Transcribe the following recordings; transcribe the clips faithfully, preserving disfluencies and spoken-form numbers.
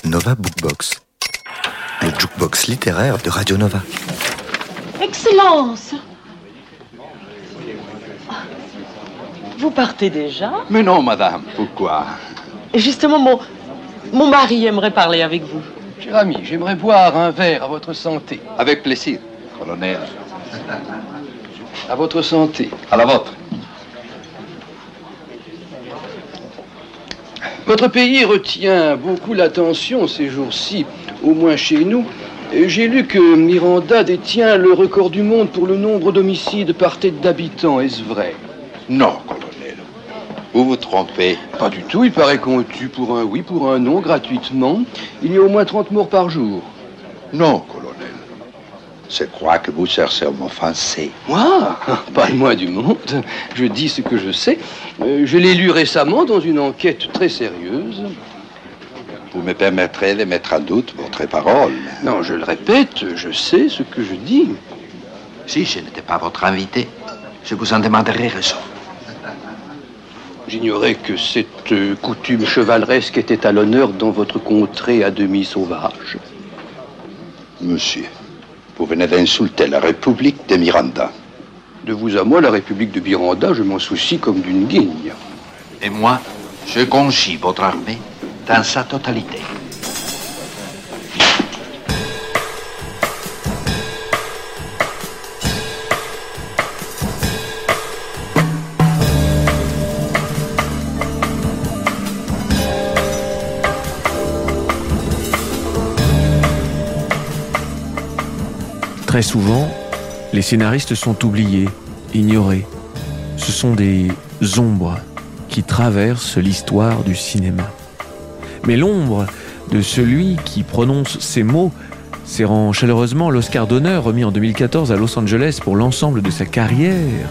Nova Bookbox, le jukebox littéraire de Radio Nova. Excellence! Vous partez déjà? Mais non, madame, pourquoi? Justement, mon, mon mari aimerait parler avec vous. Cher ami, j'aimerais boire un verre à votre santé. Avec plaisir, colonel. À votre santé. À la vôtre. Votre pays retient beaucoup l'attention ces jours-ci, au moins chez nous. J'ai lu que Miranda détient le record du monde pour le nombre d'homicides par tête d'habitants. Est-ce vrai? Non, colonel. Vous vous trompez. Pas du tout. Il paraît qu'on tue pour un oui, pour un non, gratuitement. Il y a au moins trente morts par jour. Non, colonel. Je crois que vous cherchez à m'offenser. Moi? Pas moi du monde. Je dis ce que je sais. Euh, je l'ai lu récemment dans une enquête très sérieuse. Vous me permettrez de mettre en doute votre parole. Non, je le répète, je sais ce que je dis. Si je n'étais pas votre invité, je vous en demanderais raison. J'ignorais que cette euh, coutume chevaleresque était à l'honneur dans votre contrée à demi sauvage. Monsieur, vous venez d'insulter la République de Miranda. De vous à moi, la République de Miranda, je m'en soucie comme d'une guigne. Et moi, je conchis votre armée dans sa totalité. Très souvent, les scénaristes sont oubliés, ignorés. Ce sont des ombres qui traversent l'histoire du cinéma. Mais l'ombre de celui qui prononce ces mots serrant chaleureusement l'Oscar d'honneur remis en deux mille quatorze à Los Angeles pour l'ensemble de sa carrière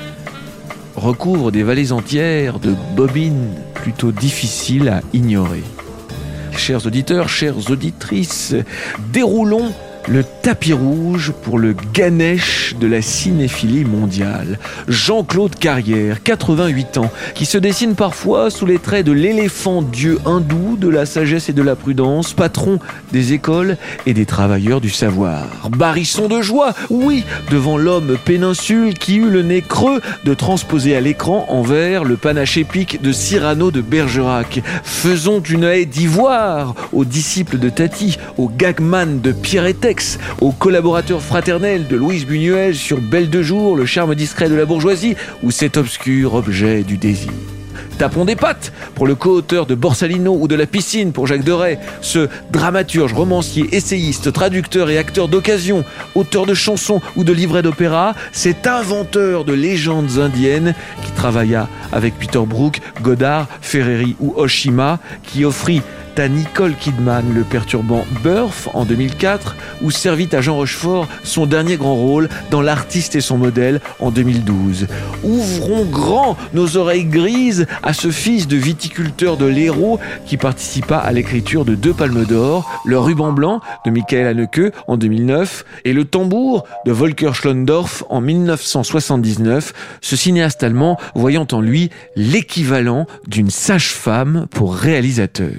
recouvre des vallées entières de bobines plutôt difficiles à ignorer. Chers auditeurs, chères auditrices, déroulons le tapis rouge pour le Ganesh de la cinéphilie mondiale. Jean-Claude Carrière, quatre-vingt-huit ans, qui se dessine parfois sous les traits de l'éléphant dieu hindou de la sagesse et de la prudence, patron des écoles et des travailleurs du savoir. Barrisson de joie, oui, devant l'homme péninsule qui eut le nez creux de transposer à l'écran en vers le panache épique de Cyrano de Bergerac. Faisons une haie d'ivoire aux disciples de Tati, aux gagman de Pierretex, aux collaborateurs fraternels de Louise Buñuel sur Belle de jour, le charme discret de la bourgeoisie ou cet obscur objet du désir. Tapons des pattes pour le co-auteur de Borsalino ou de La piscine pour Jacques Deray, ce dramaturge, romancier, essayiste, traducteur et acteur d'occasion, auteur de chansons ou de livrets d'opéra, cet inventeur de légendes indiennes qui travailla avec Peter Brook, Godard, Ferreri ou Oshima, qui offrit à Nicole Kidman le perturbant Burf en deux mille quatre ou servit à Jean Rochefort son dernier grand rôle dans L'artiste et son modèle en deux mille douze. Ouvrons grand nos oreilles grises à ce fils de viticulteur de l'Hérault qui participa à l'écriture de deux palmes d'or, Le ruban blanc de Michael Haneke en deux mille neuf et Le tambour de Volker Schlondorf en dix-neuf cent soixante-dix-neuf, ce cinéaste allemand voyant en lui l'équivalent d'une sage-femme pour réalisateur.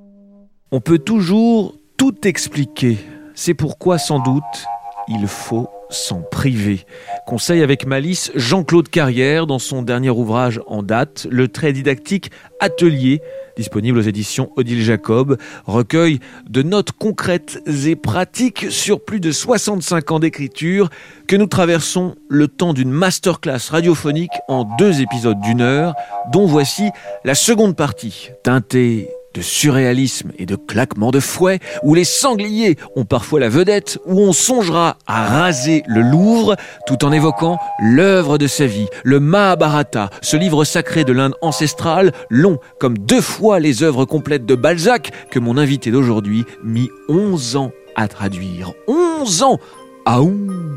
On peut toujours tout expliquer. C'est pourquoi, sans doute, il faut s'en priver. Conseille avec malice Jean-Claude Carrière dans son dernier ouvrage en date, le très didactique Atelier, disponible aux éditions Odile Jacob, recueil de notes concrètes et pratiques sur plus de soixante-cinq ans d'écriture que nous traversons le temps d'une masterclass radiophonique en deux épisodes d'une heure, dont voici la seconde partie, teintée de surréalisme et de claquements de fouet, où les sangliers ont parfois la vedette, où on songera à raser le Louvre, tout en évoquant l'œuvre de sa vie, le Mahabharata, ce livre sacré de l'Inde ancestrale, long comme deux fois les œuvres complètes de Balzac, que mon invité d'aujourd'hui mit onze ans à traduire. onze ans! Aoum!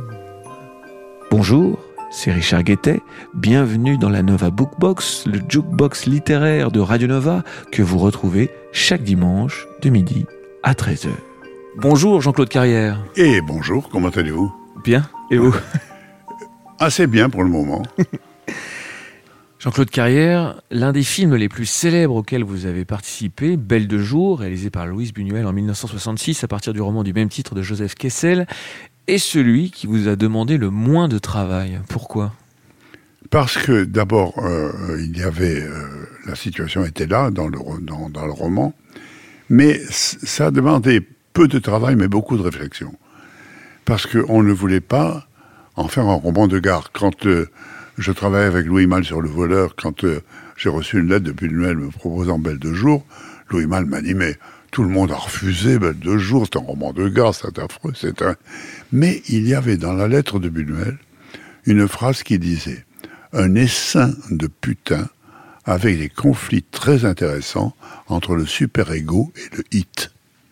Bonjour, c'est Richard Guettet, bienvenue dans la Nova Bookbox, le jukebox littéraire de Radio Nova que vous retrouvez chaque dimanche de midi à treize heures. Bonjour Jean-Claude Carrière. Et bonjour, comment allez-vous? Bien, et vous? Assez bien pour le moment. Jean-Claude Carrière, l'un des films les plus célèbres auxquels vous avez participé, Belle de jour, réalisé par Louise Buñuel en dix-neuf cent soixante-six à partir du roman du même titre de Joseph Kessel, est celui qui vous a demandé le moins de travail. Pourquoi ? Parce que d'abord, euh, il y avait euh, la situation était là dans le dans, dans le roman, mais ça demandait peu de travail, mais beaucoup de réflexion, parce que on ne voulait pas en faire un roman de gare. Quand euh, je travaillais avec Louis Malle sur Le Voleur, quand euh, j'ai reçu une lettre de Buñuel me proposant Belle de jour, Louis Malle m'a dit mais tout le monde a refusé Belle de jour, c'est un roman de gare, c'est affreux, c'est un. Mais il y avait dans la lettre de Buñuel une phrase qui disait un essaim de putain avec des conflits très intéressants entre le super-ego et le hit.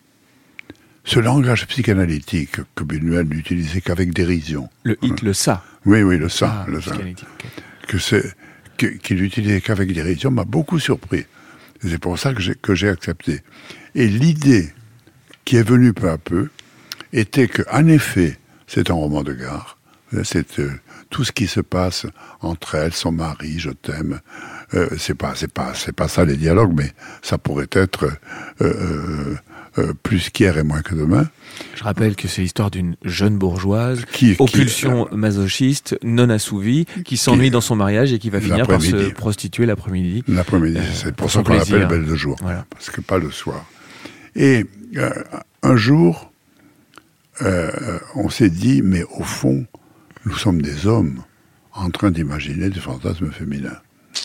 Ce langage psychanalytique que Buñuel n'utilisait qu'avec dérision. Le hit, hein. Le ça. Oui, oui, le ça. Ah, le ça. Okay. Que c'est, que, qu'il n'utilisait qu'avec dérision m'a beaucoup surpris. Et c'est pour ça que j'ai, que j'ai accepté. Et l'idée qui est venue peu à peu était qu'en effet, c'est un roman de gare. C'est euh, tout ce qui se passe entre elle, son mari, je t'aime. Euh, c'est pas, c'est pas, c'est pas ça les dialogues, mais ça pourrait être euh, euh, euh, plus qu'hier et moins que demain. Je rappelle que c'est l'histoire d'une jeune bourgeoise qui, aux qui, pulsions euh, masochistes, non assouvie, qui s'ennuie qui, dans son mariage et qui va finir par se prostituer l'après-midi. L'après-midi, euh, c'est pour, pour ça qu'on l'appelle Belle de jour, voilà. Parce que pas le soir. Et euh, un jour, euh, on s'est dit, mais au fond, nous sommes des hommes en train d'imaginer des fantasmes féminins.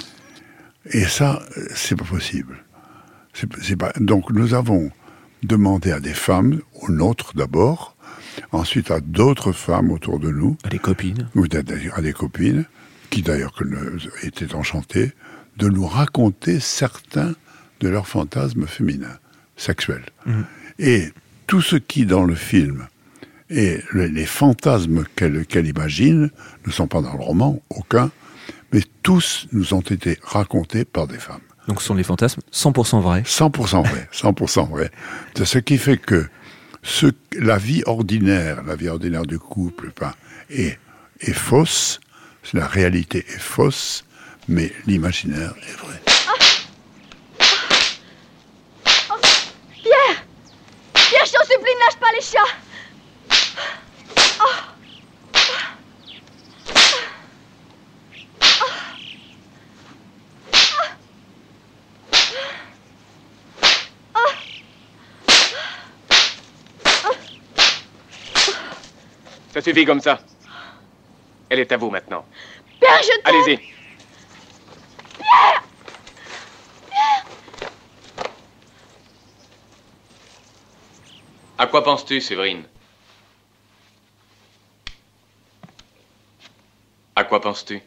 Et ça, c'est pas possible. C'est, c'est pas... Donc nous avons demandé à des femmes, aux nôtres d'abord, ensuite à d'autres femmes autour de nous. À des copines. Ou à des copines, qui d'ailleurs étaient enchantées, de nous raconter certains de leurs fantasmes féminins, sexuels. Mmh. Et tout ce qui, dans le film, et les fantasmes qu'elle, qu'elle imagine ne sont pas dans le roman, aucun, mais tous nous ont été racontés par des femmes. Donc ce sont des fantasmes cent pour cent vrais. cent pour cent vrais, cent pour cent vrais. C'est ce qui fait que ce, la vie ordinaire, la vie ordinaire du couple, ben, est, est fausse, la réalité est fausse, mais l'imaginaire est vrai. Oh. Oh. Pierre Pierre, je t'en supplie, ne lâche pas les chats. Ça suffit comme ça. Elle est à vous maintenant. Pierre, je t'aime. Allez-y. Pierre Pierre À quoi penses-tu, Séverine? À quoi penses-tu?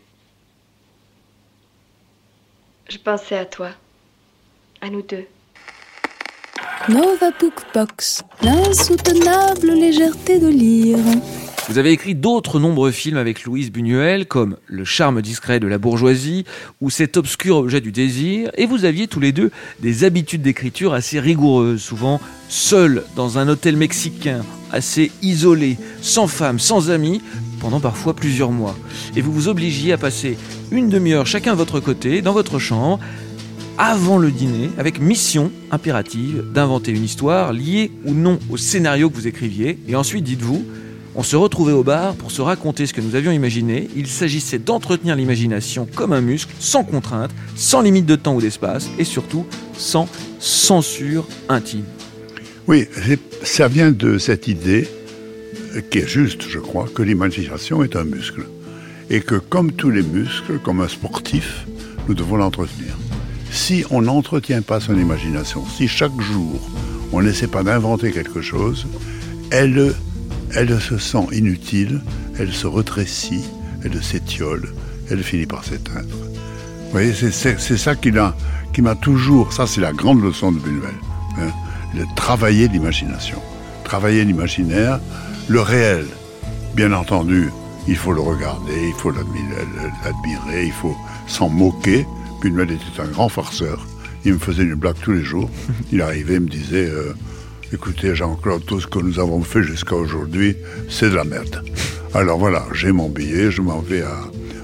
Je pensais à toi. À nous deux. Nova Bookbox, l'insoutenable légèreté de lire. Vous avez écrit d'autres nombreux films avec Louise Buñuel, comme Le charme discret de la bourgeoisie ou Cet obscur objet du désir, et vous aviez tous les deux des habitudes d'écriture assez rigoureuses, souvent seuls dans un hôtel mexicain, assez isolés, sans femme, sans amis, pendant parfois plusieurs mois. Et vous vous obligiez à passer une demi-heure chacun de votre côté, dans votre chambre, avant le dîner, avec mission impérative d'inventer une histoire liée ou non au scénario que vous écriviez. Et ensuite, dites-vous, on se retrouvait au bar pour se raconter ce que nous avions imaginé. Il s'agissait d'entretenir l'imagination comme un muscle, sans contrainte, sans limite de temps ou d'espace, et surtout sans censure intime. Oui, ça vient de cette idée, qui est juste, je crois, que l'imagination est un muscle. Et que comme tous les muscles, comme un sportif, nous devons l'entretenir. Si on n'entretient pas son imagination, si chaque jour on n'essaie pas d'inventer quelque chose, elle, elle se sent inutile, elle se rétrécit, elle s'étiole, elle finit par s'éteindre. Vous voyez, c'est, c'est, c'est ça qui m'a, qui m'a toujours, ça c'est la grande leçon de Buñuel, hein, de travailler l'imagination, travailler l'imaginaire, le réel, bien entendu, il faut le regarder, il faut l'admirer, l'admirer il faut s'en moquer. Buñuel était un grand farceur. Il me faisait une blague tous les jours. Il arrivait et me disait euh, « Écoutez, Jean-Claude, tout ce que nous avons fait jusqu'à aujourd'hui, c'est de la merde. » Alors voilà, j'ai mon billet, je m'en vais à,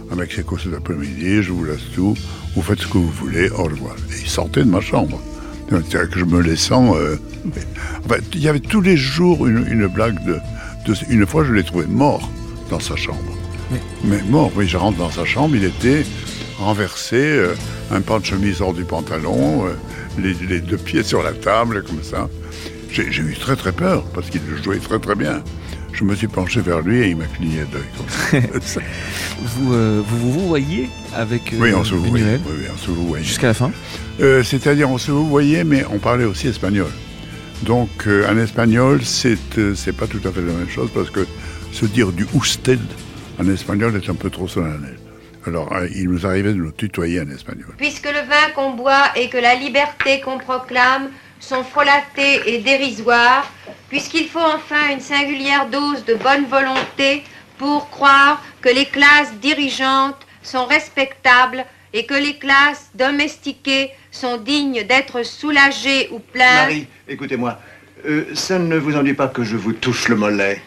avec ses courses d'après-midi, je vous laisse tout, vous faites ce que vous voulez, au revoir. Et il sortait de ma chambre. C'est-à-dire que je me laissant... Euh... Enfin, il y avait tous les jours une, une blague de, de... Une fois, je l'ai trouvé mort dans sa chambre. Oui. Mais mort, oui, je rentre dans sa chambre, il était renversé, euh, un pan de chemise hors du pantalon, euh, les, les deux pieds sur la table, comme ça. J'ai, j'ai eu très très peur, parce qu'il le jouait très très bien. Je me suis penché vers lui et il m'a cligné d'œil. vous, euh, vous vous voyez avec euh, oui, on se voyait. Buñuel Oui, oui, on se voyait. Jusqu'à la fin euh, C'est-à-dire, on se voyait, mais on parlait aussi espagnol. Donc, euh, en espagnol, c'est, euh, c'est pas tout à fait la même chose, parce que se dire du usted en espagnol est un peu trop solennel. Alors, euh, il nous arrivait de nous tutoyer en espagnol. Puisque le vin qu'on boit et que la liberté qu'on proclame sont frelatés et dérisoires, puisqu'il faut enfin une singulière dose de bonne volonté pour croire que les classes dirigeantes sont respectables et que les classes domestiquées sont dignes d'être soulagées ou plaintes. Marie, écoutez-moi, euh, ça ne vous ennuie pas que je vous touche le mollet?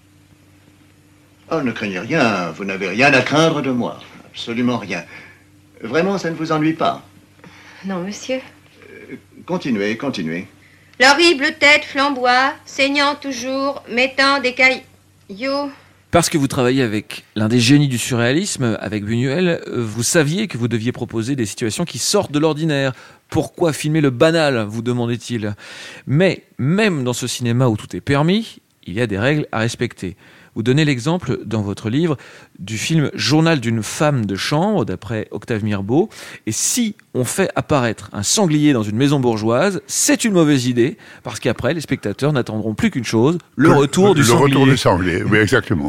Oh, ne craignez rien, vous n'avez rien à craindre de moi, absolument rien. Vraiment, ça ne vous ennuie pas? Non, monsieur. Euh, continuez, continuez. L'horrible tête flamboie, saignant toujours, mettant des caillots... Parce que vous travaillez avec l'un des génies du surréalisme, avec Buñuel, vous saviez que vous deviez proposer des situations qui sortent de l'ordinaire. Pourquoi filmer le banal, vous demandait-il. Mais même dans ce cinéma où tout est permis, il y a des règles à respecter. Vous donnez l'exemple dans votre livre du film Journal d'une femme de chambre, d'après Octave Mirbeau. Et si on fait apparaître un sanglier dans une maison bourgeoise, c'est une mauvaise idée, parce qu'après, les spectateurs n'attendront plus qu'une chose, le, le retour du le sanglier. Le retour du sanglier, oui, exactement.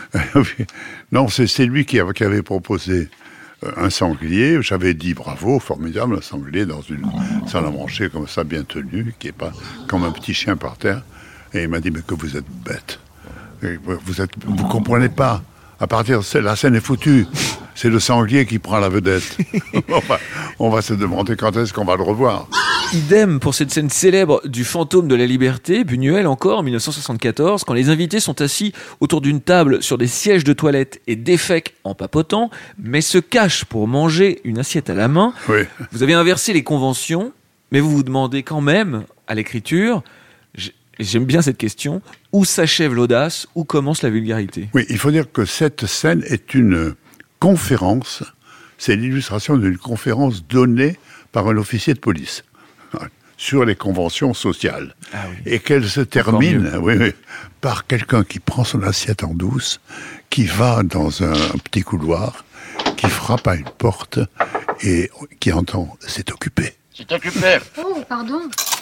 Non, c'est, c'est lui qui avait, qui avait proposé un sanglier. J'avais dit bravo, formidable, un sanglier dans une salle à manger comme ça, bien tenue, qui n'est pas comme un petit chien par terre. Et il m'a dit, mais que vous êtes bête. Vous êtes, vous comprenez pas. À partir de la scène est foutue. C'est le sanglier qui prend la vedette. on, va, on va se demander quand est-ce qu'on va le revoir. Idem pour cette scène célèbre du fantôme de la liberté, Buñuel encore en dix-neuf cent soixante-quatorze, quand les invités sont assis autour d'une table sur des sièges de toilette et défèquent en papotant, mais se cachent pour manger une assiette à la main. Oui. Vous avez inversé les conventions, mais vous vous demandez quand même, à l'écriture, j'aime bien cette question, où s'achève l'audace, où commence la vulgarité? Oui, il faut dire que cette scène est une conférence, c'est l'illustration d'une conférence donnée par un officier de police sur les conventions sociales. Ah oui. Et qu'elle se termine oui, oui, par quelqu'un qui prend son assiette en douce, qui va dans un, un petit couloir, qui frappe à une porte et qui entend « c'est occupé ». C'est occupé. Oh, pardon.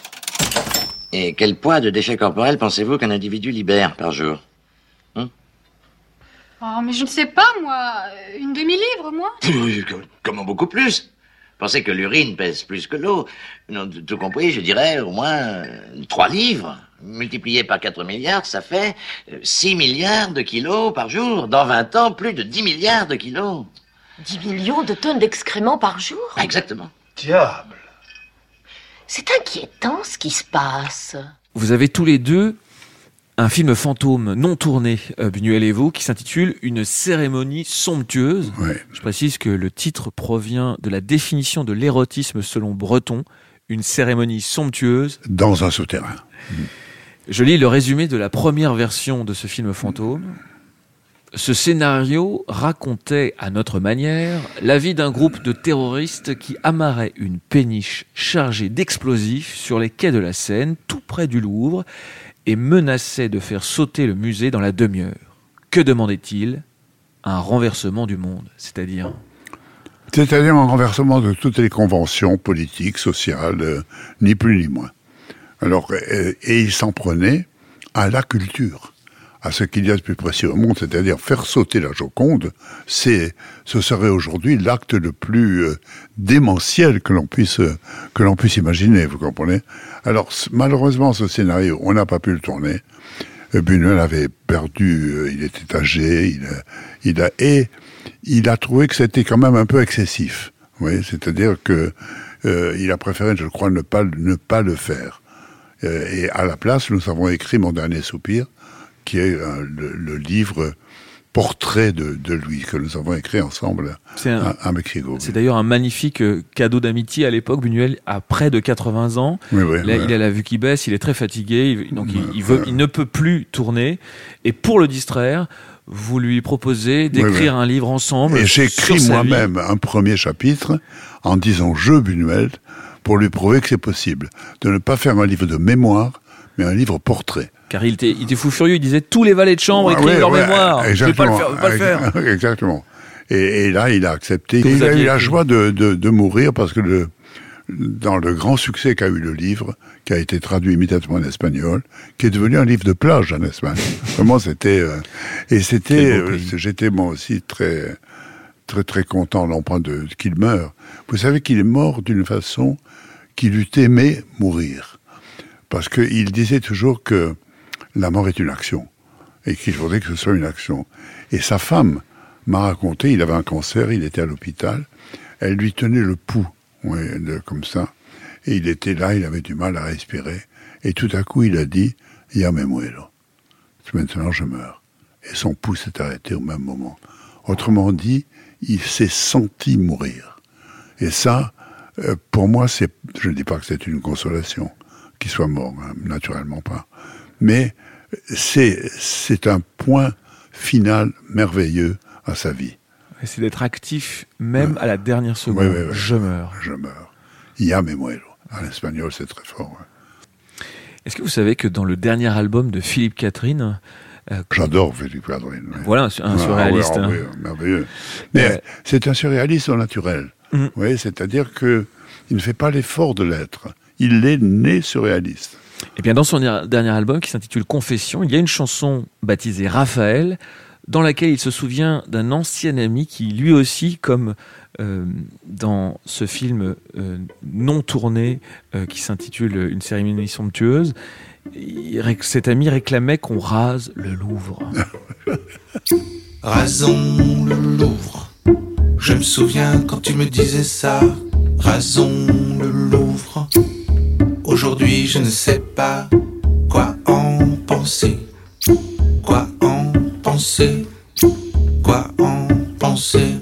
Et quel poids de déchets corporels pensez-vous qu'un individu libère par jour? Hum Oh, mais je ne sais pas, moi. Une demi-livre, moi. Comment beaucoup plus? Pensez que l'urine pèse plus que l'eau. Non, tout compris, je dirais au moins euh, trois livres. Multiplié par quatre milliards, ça fait euh, six milliards de kilos par jour. Dans vingt ans, plus de dix milliards de kilos. dix millions de tonnes d'excréments par jour? Exactement. Diable. C'est inquiétant ce qui se passe. Vous avez tous les deux un film fantôme non tourné, euh, Buñuel et vous, qui s'intitule « Une cérémonie somptueuse ». Ouais. Je précise que le titre provient de la définition de l'érotisme selon Breton, une cérémonie somptueuse. Dans un souterrain. Je lis le résumé de la première version de ce film fantôme. Ce scénario racontait, à notre manière, la vie d'un groupe de terroristes qui amarrait une péniche chargée d'explosifs sur les quais de la Seine, tout près du Louvre, et menaçait de faire sauter le musée dans la demi-heure. Que demandait-il? Un renversement du monde, c'est-à-dire... C'est-à-dire un renversement de toutes les conventions politiques, sociales, euh, ni plus ni moins. Alors, et, et il s'en prenait à la culture, à ce qu'il y a de plus précieux au monde, c'est-à-dire faire sauter la Joconde, c'est, ce serait aujourd'hui l'acte le plus euh, démentiel que l'on puisse euh, que l'on puisse imaginer, vous comprenez? Alors, c- malheureusement, ce scénario, on n'a pas pu le tourner. Euh, Buñuel avait perdu, euh, il était âgé, il a, il a, et il a trouvé que c'était quand même un peu excessif. Oui, c'est-à-dire que euh, il a préféré, je crois, ne pas ne pas le faire. Euh, et à la place, nous avons écrit Mon dernier soupir, qui est euh, le, le livre portrait de, de lui que nous avons écrit ensemble c'est un, à, à Mexico. C'est d'ailleurs un magnifique cadeau d'amitié à l'époque. Buñuel a près de quatre-vingts ans. Oui, oui, Là, oui. il a la vue qui baisse, il est très fatigué, donc il, il, veut, il ne peut plus tourner. Et pour le distraire, vous lui proposez d'écrire oui, oui. un livre ensemble. Et j'ai écrit moi-même un premier chapitre en disant « Je, Buñuel », pour lui prouver que c'est possible de ne pas faire un livre de mémoire, mais un livre portrait. Car il était, il était fou furieux, il disait « Tous les valets de chambre ouais, écrivent ouais, leur ouais, mémoire, je ne vais pas le faire, je vais pas le faire. » Exactement. Et, et là, il a accepté. Et il a eu la joie de, de, de mourir parce que le, dans le grand succès qu'a eu le livre, qui a été traduit immédiatement en espagnol, qui est devenu un livre de plage en Espagne. Vraiment, c'était... Euh, et c'était... Euh, j'étais moi aussi très... très très content l'empreinte de qu'il meure. Vous savez qu'il est mort d'une façon qu'il eût aimé mourir. Parce qu'il disait toujours que la mort est une action. Et qu'il faudrait que ce soit une action. Et sa femme m'a raconté, il avait un cancer, il était à l'hôpital, elle lui tenait le pouls, ouais, de, comme ça. Et il était là, il avait du mal à respirer. Et tout à coup, il a dit, « Ya me muero. Maintenant, je meurs. » Et son pouls s'est arrêté au même moment. Autrement dit, il s'est senti mourir. Et ça, euh, pour moi, c'est, je ne dis pas que c'est une consolation qu'il soit mort, hein, naturellement pas. Mais c'est, c'est un point final merveilleux à sa vie. Et c'est d'être actif même ouais. à la dernière seconde. Ouais, ouais, ouais. Je meurs. Je meurs. Ya me muero. En espagnol, c'est très fort. Ouais. Est-ce que vous savez que dans le dernier album de Philippe Catherine, Euh, J'adore Philippe Catherine. Oui. Voilà, un surréaliste. Ah, oui, ah, oui, merveilleux. Mais euh... c'est un surréaliste au naturel. Mm. Oui, c'est-à-dire que il ne fait pas l'effort de l'être. Il est né surréaliste. Et bien, dans son dernier album, qui s'intitule Confession, il y a une chanson baptisée Raphaël, dans laquelle il se souvient d'un ancien ami qui, lui aussi, comme euh, dans ce film euh, non tourné, euh, qui s'intitule Une cérémonie somptueuse, cet ami réclamait qu'on rase le Louvre. Rasons le Louvre. Je me souviens quand tu me disais ça. Rasons le Louvre. Aujourd'hui, je ne sais pas quoi en penser. Quoi en penser? Quoi en penser?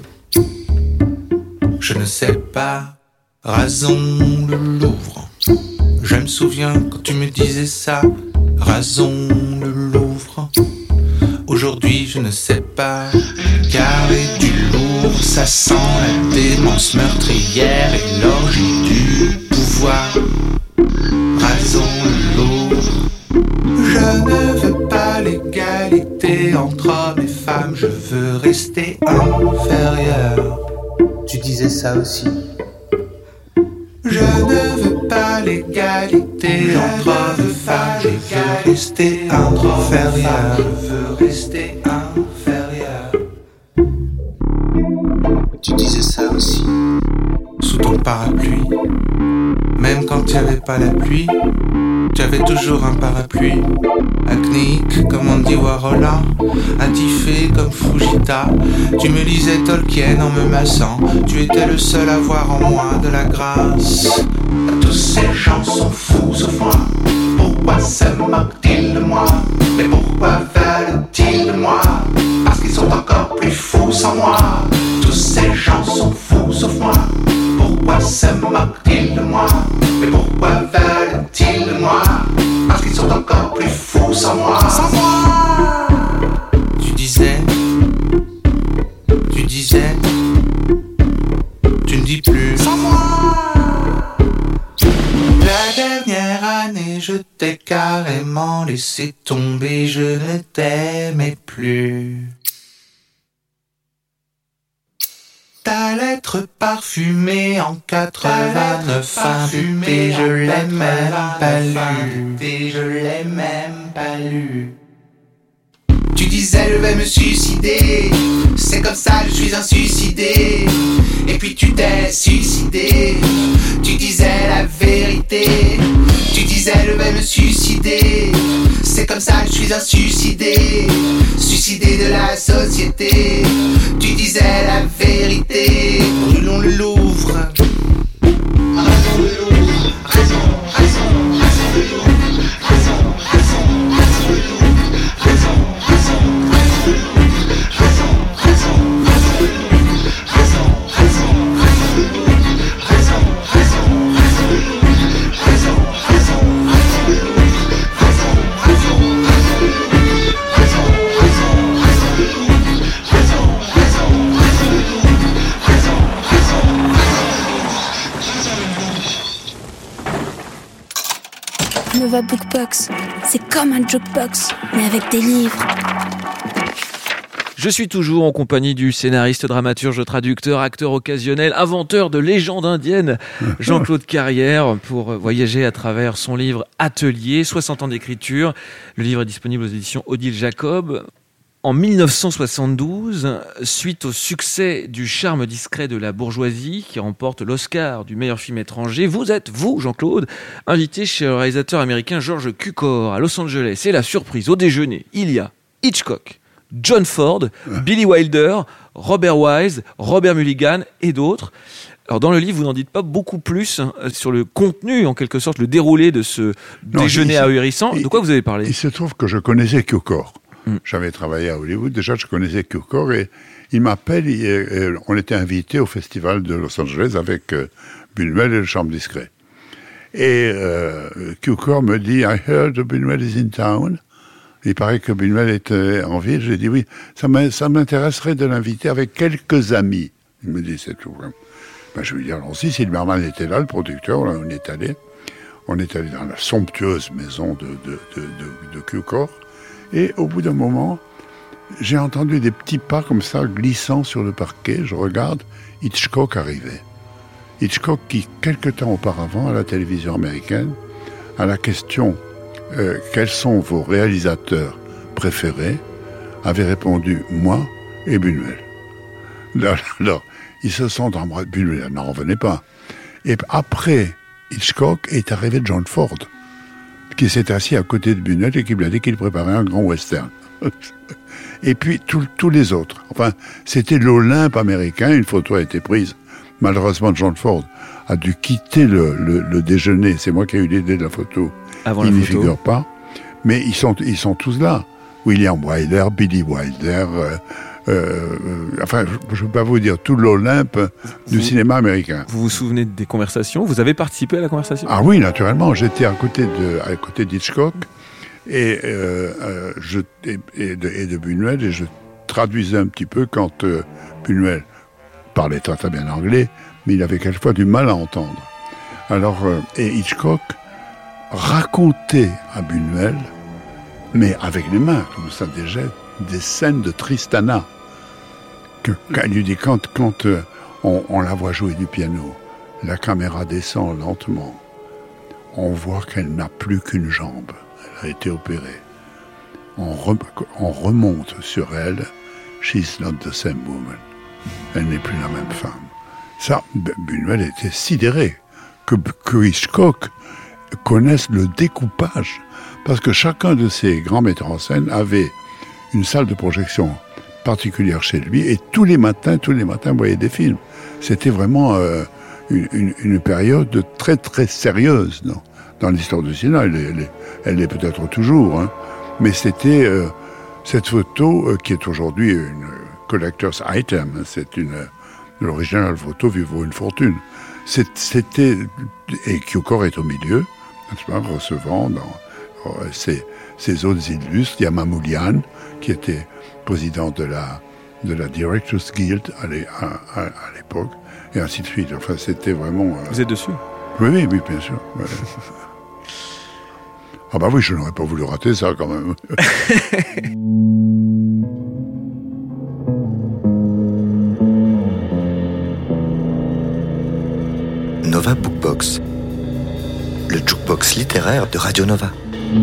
Je ne sais pas. Rasons le Louvre. Je me souviens quand tu me disais ça. Rasons le Louvre. Aujourd'hui je ne sais pas. Carré du Louvre, ça sent la démence meurtrière et l'orgie du pouvoir. Rasons le Louvre. Je ne veux pas l'égalité entre hommes et femmes. Je veux rester inférieur. Tu disais ça aussi. Je ne veux pas l'égalité entre hommes et femmes. Je veux rester inférieur. Je veux rester inférieur. Tu disais ça aussi. Sous ton parapluie. Même quand il n'y avait pas la pluie, tu avais toujours un parapluie. Acnéique comme Andy Warhol, attifé comme Fujita. Tu me lisais Tolkien en me massant. Tu étais le seul à voir en moi de la grâce. Tous ces gens sont fous sauf moi. Pourquoi se moquent-ils de moi? Mais pourquoi veulent-ils de moi? Parce qu'ils sont encore plus fous sans moi. Tous ces gens sont fous sauf moi. Pourquoi se moquent-ils de moi? Mais pourquoi veulent-ils de moi? Parce qu'ils sont encore plus fous sans moi. Sans moi. Tu disais, tu disais, tu ne dis plus. Sans moi. La dernière année, je t'ai carrément laissé tomber. Je ne t'aimais plus. Ta lettre parfumée en quatre-vingt-neuf invitée, je l'ai même pas lue, je l'ai même pas lue. Tu disais je vais me suicider, c'est comme ça je suis un suicidé. Et puis tu t'es suicidé, tu disais la vérité. Tu disais je vais me suicider, c'est comme ça je suis un suicidé. Suicidé de la société. Tu disais la vérité. Brûlons le Louvre. Raison le Louvre. Raison, raison, raison le Louvre. Raison, raison, raison le Louvre. Raison, raison, raison le Louvre. Nova Bookbox, c'est comme un jukebox, mais avec des livres. Je suis toujours en compagnie du scénariste, dramaturge, traducteur, acteur occasionnel, inventeur de légendes indiennes, Jean-Claude Carrière, pour voyager à travers son livre Atelier, soixante ans d'écriture. Le livre est disponible aux éditions Odile Jacob. En dix-neuf cent soixante-douze, suite au succès du Charme discret de la bourgeoisie, qui remporte l'Oscar du meilleur film étranger, vous êtes, vous, Jean-Claude, invité chez le réalisateur américain George Cukor à Los Angeles. C'est la surprise. Au déjeuner, il y a Hitchcock, John Ford, Billy Wilder, Robert Wise, Robert Mulligan et d'autres. Alors dans le livre, vous n'en dites pas beaucoup plus hein, sur le contenu, en quelque sorte, le déroulé de ce non, déjeuner ahurissant. De quoi vous avez parlé ? Il se trouve que je connaissais Cukor. Mm. J'avais travaillé à Hollywood, déjà je connaissais Cukor et il m'appelle, et, et on était invités au festival de Los Angeles avec euh, Buñuel et le Charme discret. Et euh, Cukor me dit « I heard Buñuel is in town ». Il paraît que Buñuel était en ville. J'ai dit oui, ça m'intéresserait de l'inviter avec quelques amis. Il me dit c'est tout. Ben, je lui dis allons-y. Silberman était là, le producteur. Là, on est allé. On est allé dans la somptueuse maison de, de, de, de, de Cukor. Et au bout d'un moment, j'ai entendu des petits pas comme ça glissant sur le parquet. Je regarde, Hitchcock arrivait. Hitchcock qui, quelque temps auparavant, à la télévision américaine, à la question Euh, quels sont vos réalisateurs préférés, avait répondu moi et Buñuel. Alors, alors ils se sont embrassés. Buñuel n'en revenait pas. Et après Hitchcock est arrivé John Ford, qui s'est assis à côté de Buñuel et qui lui a dit qu'il préparait un grand western. Et puis tous les autres. Enfin, c'était l'Olympe américain. Une photo a été prise. Malheureusement, John Ford a dû quitter le, le, le déjeuner. C'est moi qui ai eu l'idée de la photo. Avant il n'y figure pas. Mais ils sont, ils sont tous là. William Wyler, Billy Wilder. Euh, euh, enfin, je ne peux pas vous dire tout l'Olympe du vous, cinéma américain. Vous vous souvenez des conversations ? Vous avez participé à la conversation ? Ah oui, naturellement. J'étais à côté de, à côté d'Hitchcock et, euh, euh, je, et, et, de, et de Buñuel et je traduisais un petit peu quand euh, Buñuel parlait très, très bien anglais, mais il avait quelquefois du mal à entendre. Alors, euh, et Hitchcock racontait à Buñuel, mais avec les mains, comme ça, déjà, des scènes de Tristana. Que, il lui dit, quand, quand euh, on, on la voit jouer du piano, la caméra descend lentement, on voit qu'elle n'a plus qu'une jambe, elle a été opérée. On, re, on remonte sur elle, she's not the same woman. Elle n'est plus la même femme. Ça, Buñuel était sidéré que, que Hitchcock connaisse le découpage. Parce que chacun de ces grands metteurs en scène avait une salle de projection particulière chez lui et tous les matins, tous les matins, voyait des films. C'était vraiment euh, une, une, une période très très sérieuse non, dans l'histoire du cinéma. Elle, elle, elle est peut-être toujours, hein, mais c'était euh, cette photo euh, qui est aujourd'hui une collector's item, c'est une l'original photo vaut une fortune. C'est, c'était et Cukor est au milieu, n'est-ce pas, recevant dans Ces, ces autres illustres. Il y a Mamoulian, qui était président de la, de la Directors Guild à, à, à l'époque, et ainsi de suite. Enfin, c'était vraiment... Euh... Vous êtes dessus ? Oui, oui, oui, bien sûr. Ouais. Ah bah oui, je n'aurais pas voulu rater ça, quand même. Nova Bookbox, le jukebox littéraire de Radio Nova.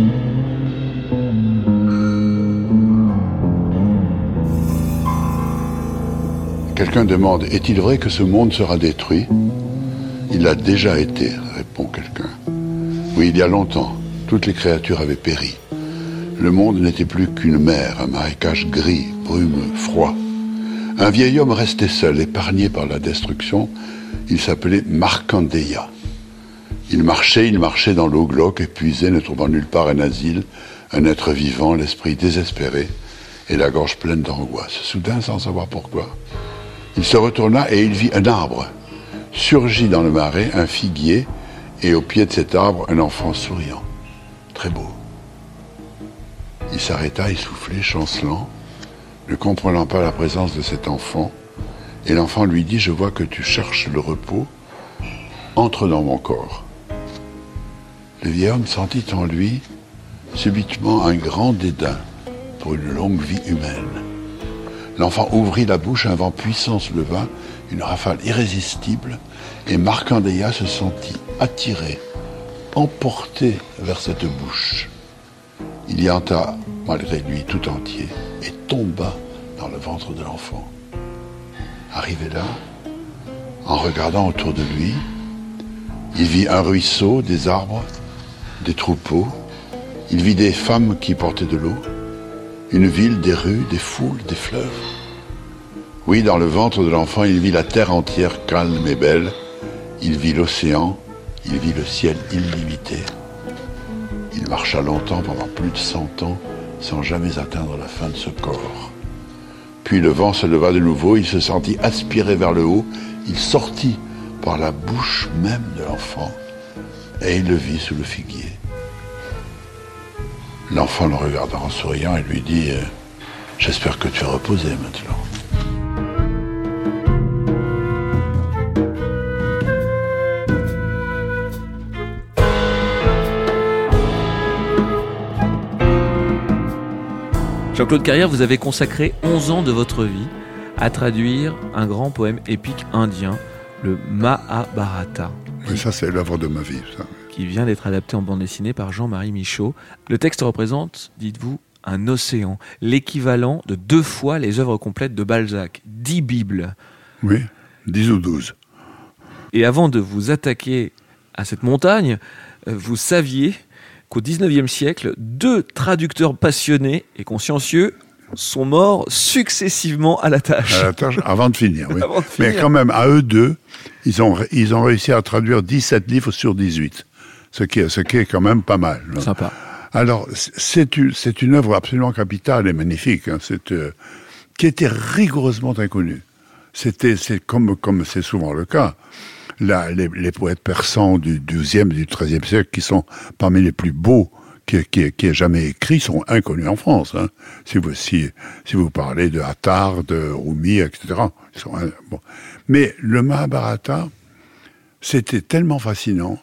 Quelqu'un demande, est-il vrai que ce monde sera détruit ? Il a déjà été, répond quelqu'un. Oui, il y a longtemps, toutes les créatures avaient péri. Le monde n'était plus qu'une mer, un marécage gris, brume, froid. Un vieil homme restait seul, épargné par la destruction. Il s'appelait Markandeya. Il marchait, il marchait dans l'eau glauque, épuisé, ne trouvant nulle part un asile, un être vivant, l'esprit désespéré et la gorge pleine d'angoisse. Soudain, sans savoir pourquoi, il se retourna et il vit un arbre. Surgit dans le marais un figuier et au pied de cet arbre, un enfant souriant, très beau. Il s'arrêta, essoufflé, chancelant, ne comprenant pas la présence de cet enfant, et l'enfant lui dit « Je vois que tu cherches le repos, entre dans mon corps ». le vieil homme sentit en lui subitement un grand dédain pour une longue vie humaine. L'enfant ouvrit la bouche, un vent puissant se leva, une rafale irrésistible, et Markandeya se sentit attiré, emporté vers cette bouche. Il y entra malgré lui tout entier et tomba dans le ventre de l'enfant. Arrivé là, en regardant autour de lui, il vit un ruisseau, des arbres, des troupeaux. Il vit des femmes qui portaient de l'eau, une ville, des rues, des foules, des fleuves. Oui, dans le ventre de l'enfant, il vit la terre entière calme et belle. Il vit l'océan, il vit le ciel illimité. Il marcha longtemps, pendant plus de cent ans, sans jamais atteindre la fin de ce corps. Puis le vent se leva de nouveau, il se sentit aspiré vers le haut. Il sortit par la bouche même de l'enfant et il le vit sous le figuier. L'enfant le regarda en souriant et lui dit euh, « J'espère que tu es reposé maintenant. » Jean-Claude Carrière, vous avez consacré onze ans de votre vie à traduire un grand poème épique indien, le Mahabharata. Oui, ça c'est l'œuvre de ma vie, ça. Qui vient d'être adapté en bande dessinée par Jean-Marie Michaud. Le texte représente, dites-vous, un océan, l'équivalent de deux fois les œuvres complètes de Balzac, dix Bibles. Oui, dix ou douze. Et avant de vous attaquer à cette montagne, vous saviez qu'au dix-neuvième siècle, deux traducteurs passionnés et consciencieux sont morts successivement à la tâche. À la tâche, avant de finir, oui. Avant de finir. Mais quand même, à eux deux, ils ont, ils ont réussi à traduire dix-sept livres sur dix-huit. Ce qui est, ce qui est quand même pas mal. Sympa. Alors, c'est une, c'est une œuvre absolument capitale et magnifique, hein, c'est, euh, qui était rigoureusement inconnue. C'était, c'est comme, comme c'est souvent le cas. Là, les, les poètes persans du douzième et du treizième siècle, qui sont parmi les plus beaux qui, qui, qui aient jamais écrit, sont inconnus en France. Hein. Si vous, si, si vous parlez de Attar, de Rumi, et cetera. Ils sont, bon. Mais le Mahabharata, c'était tellement fascinant.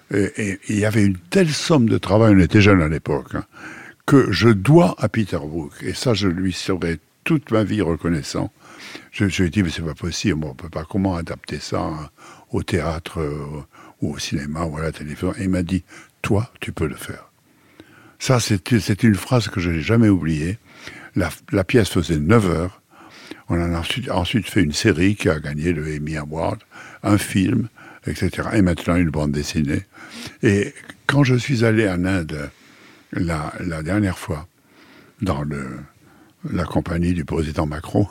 Et il y avait une telle somme de travail, on était jeunes à l'époque, hein, que je dois à Peter Brook, et ça je lui serai toute ma vie reconnaissant. Je, je lui ai dit, mais c'est pas possible, on ne peut pas, comment adapter ça hein, au théâtre euh, ou au cinéma ou à la télévision. Et il m'a dit, toi, tu peux le faire. Ça, c'est, c'est une phrase que je n'ai jamais oubliée. La, la pièce faisait neuf heures. On en a ensuite, ensuite fait une série qui a gagné le Emmy Award, un film, et cetera. Et maintenant, une bande dessinée. Et quand je suis allé en Inde la, la dernière fois, dans le, la compagnie du président Macron,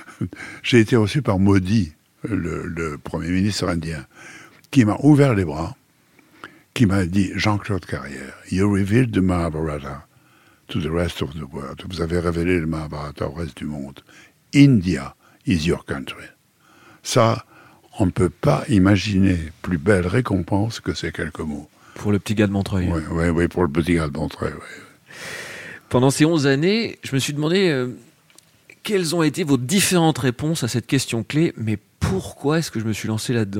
j'ai été reçu par Modi, le, le Premier ministre indien, qui m'a ouvert les bras, qui m'a dit, Jean-Claude Carrière, you revealed the Mahabharata to the rest of the world. Vous avez révélé le Mahabharata au reste du monde. India is your country. Ça, on ne peut pas imaginer plus belle récompense que ces quelques mots. Pour le petit gars de Montreuil. Oui, oui, oui, pour le petit gars de Montreuil, oui. Pendant ces onze années, je me suis demandé euh, quelles ont été vos différentes réponses à cette question clé, mais pourquoi est-ce que je me suis lancé là-dedans ?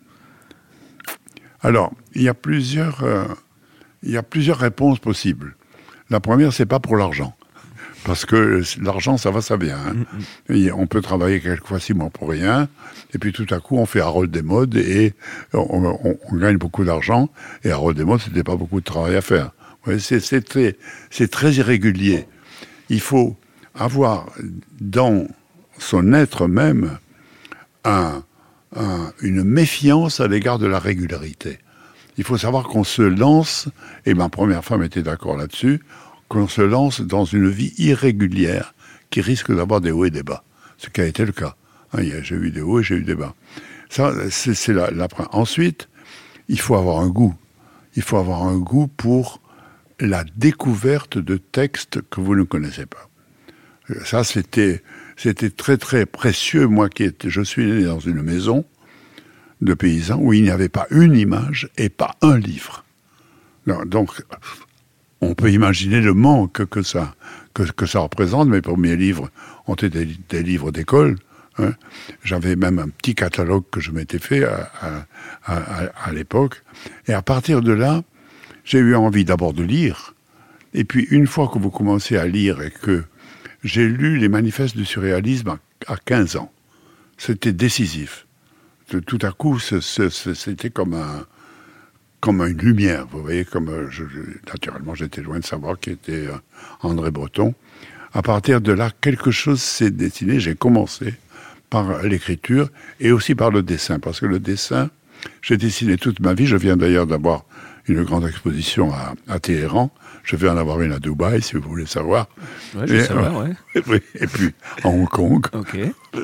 Alors, il y a plusieurs, euh, il y a plusieurs réponses possibles. La première, c'est pas pour l'argent. Parce que l'argent, ça va, ça vient. Hein. Mm-hmm. On peut travailler quelquefois six mois pour rien, et puis tout à coup, on fait Harold des modes, et on, on, on gagne beaucoup d'argent, et Harold des modes, c'était pas beaucoup de travail à faire. Ouais, c'est, c'est, très, c'est très irrégulier. Il faut avoir dans son être même un, un, une méfiance à l'égard de la régularité. Il faut savoir qu'on se lance, et ma première femme était d'accord là-dessus, qu'on se lance dans une vie irrégulière qui risque d'avoir des hauts et des bas. Ce qui a été le cas. Hein, j'ai eu des hauts et j'ai eu des bas. Ça, c'est, c'est la, la... Ensuite, il faut avoir un goût. Il faut avoir un goût pour la découverte de textes que vous ne connaissez pas. Ça, c'était, c'était très, très précieux. Moi, qui étais, je suis né dans une maison de paysans où il n'y avait pas une image et pas un livre. Non, donc... On peut imaginer le manque que ça, que, que ça représente. Mes premiers livres ont été des, des livres d'école. Hein. J'avais même un petit catalogue que je m'étais fait à, à, à, à l'époque. Et à partir de là, j'ai eu envie d'abord de lire. Et puis, une fois que vous commencez à lire et que j'ai lu les manifestes du surréalisme à quinze ans, c'était décisif. Tout à coup, c'était comme, un, comme une lumière. Vous voyez, comme je, naturellement, j'étais loin de savoir qui était André Breton. À partir de là, quelque chose s'est dessiné. J'ai commencé par l'écriture et aussi par le dessin. Parce que le dessin, j'ai dessiné toute ma vie. Je viens d'ailleurs d'avoir une grande exposition à, à Téhéran. Je vais en avoir une à Dubaï, si vous voulez savoir. Ouais, je veux savoir, ouais. Et puis, et puis à Hong Kong. Ok.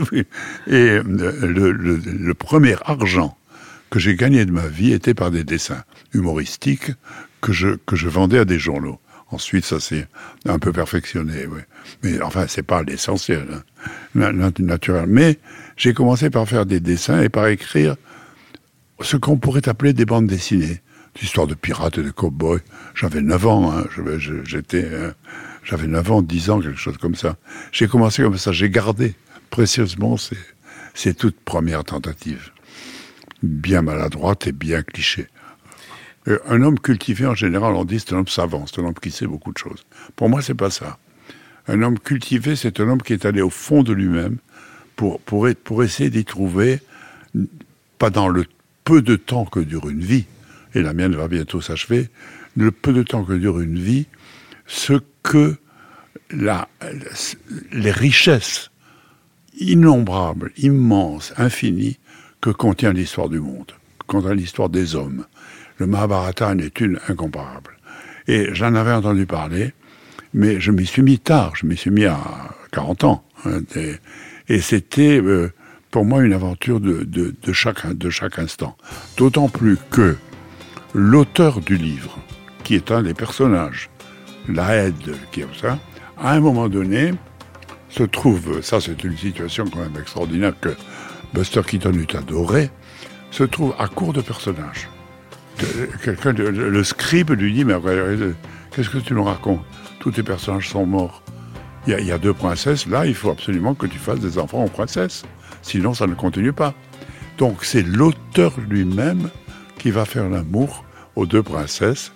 Et le, le, le premier argent que j'ai gagné de ma vie était par des dessins humoristiques que je, que je vendais à des journaux. Ensuite, ça s'est un peu perfectionné, oui. Mais enfin, c'est pas l'essentiel, hein, naturel. Mais j'ai commencé par faire des dessins et par écrire ce qu'on pourrait appeler des bandes dessinées. L'histoire de pirates et de cow-boys. J'avais neuf ans, hein, j'étais, euh, j'avais neuf ans, dix ans, quelque chose comme ça. J'ai commencé comme ça, j'ai gardé précieusement ces, ces toutes premières tentatives. Bien maladroites et bien clichés. Euh, un homme cultivé, en général, on dit c'est un homme savant, c'est un homme qui sait beaucoup de choses. Pour moi, c'est pas ça. Un homme cultivé, c'est un homme qui est allé au fond de lui-même pour, pour, pour essayer d'y trouver, pas dans le peu de temps que dure une vie, et la mienne va bientôt s'achever, le peu de temps que dure une vie, ce que la, les richesses innombrables, immenses, infinies, que contient l'histoire du monde, que contient l'histoire des hommes. Le Mahabharata en est une incomparable. Et j'en avais entendu parler, mais je m'y suis mis tard, je m'y suis mis à quarante ans. Hein, et, et c'était euh, pour moi une aventure de, de, de, chaque, de chaque instant. D'autant plus que l'auteur du livre, qui est un des personnages, Lahed, qui est ça, à un moment donné, se trouve, ça c'est une situation quand même extraordinaire que Buster Keaton eût adoré, se trouve à court de personnages. Quelqu'un, le scribe lui dit, mais qu'est-ce que tu nous racontes? Tous tes personnages sont morts. Il y, a, il y a deux princesses, là il faut absolument que tu fasses des enfants aux princesses, sinon ça ne continue pas. Donc c'est l'auteur lui-même qui va faire l'amour aux deux princesses.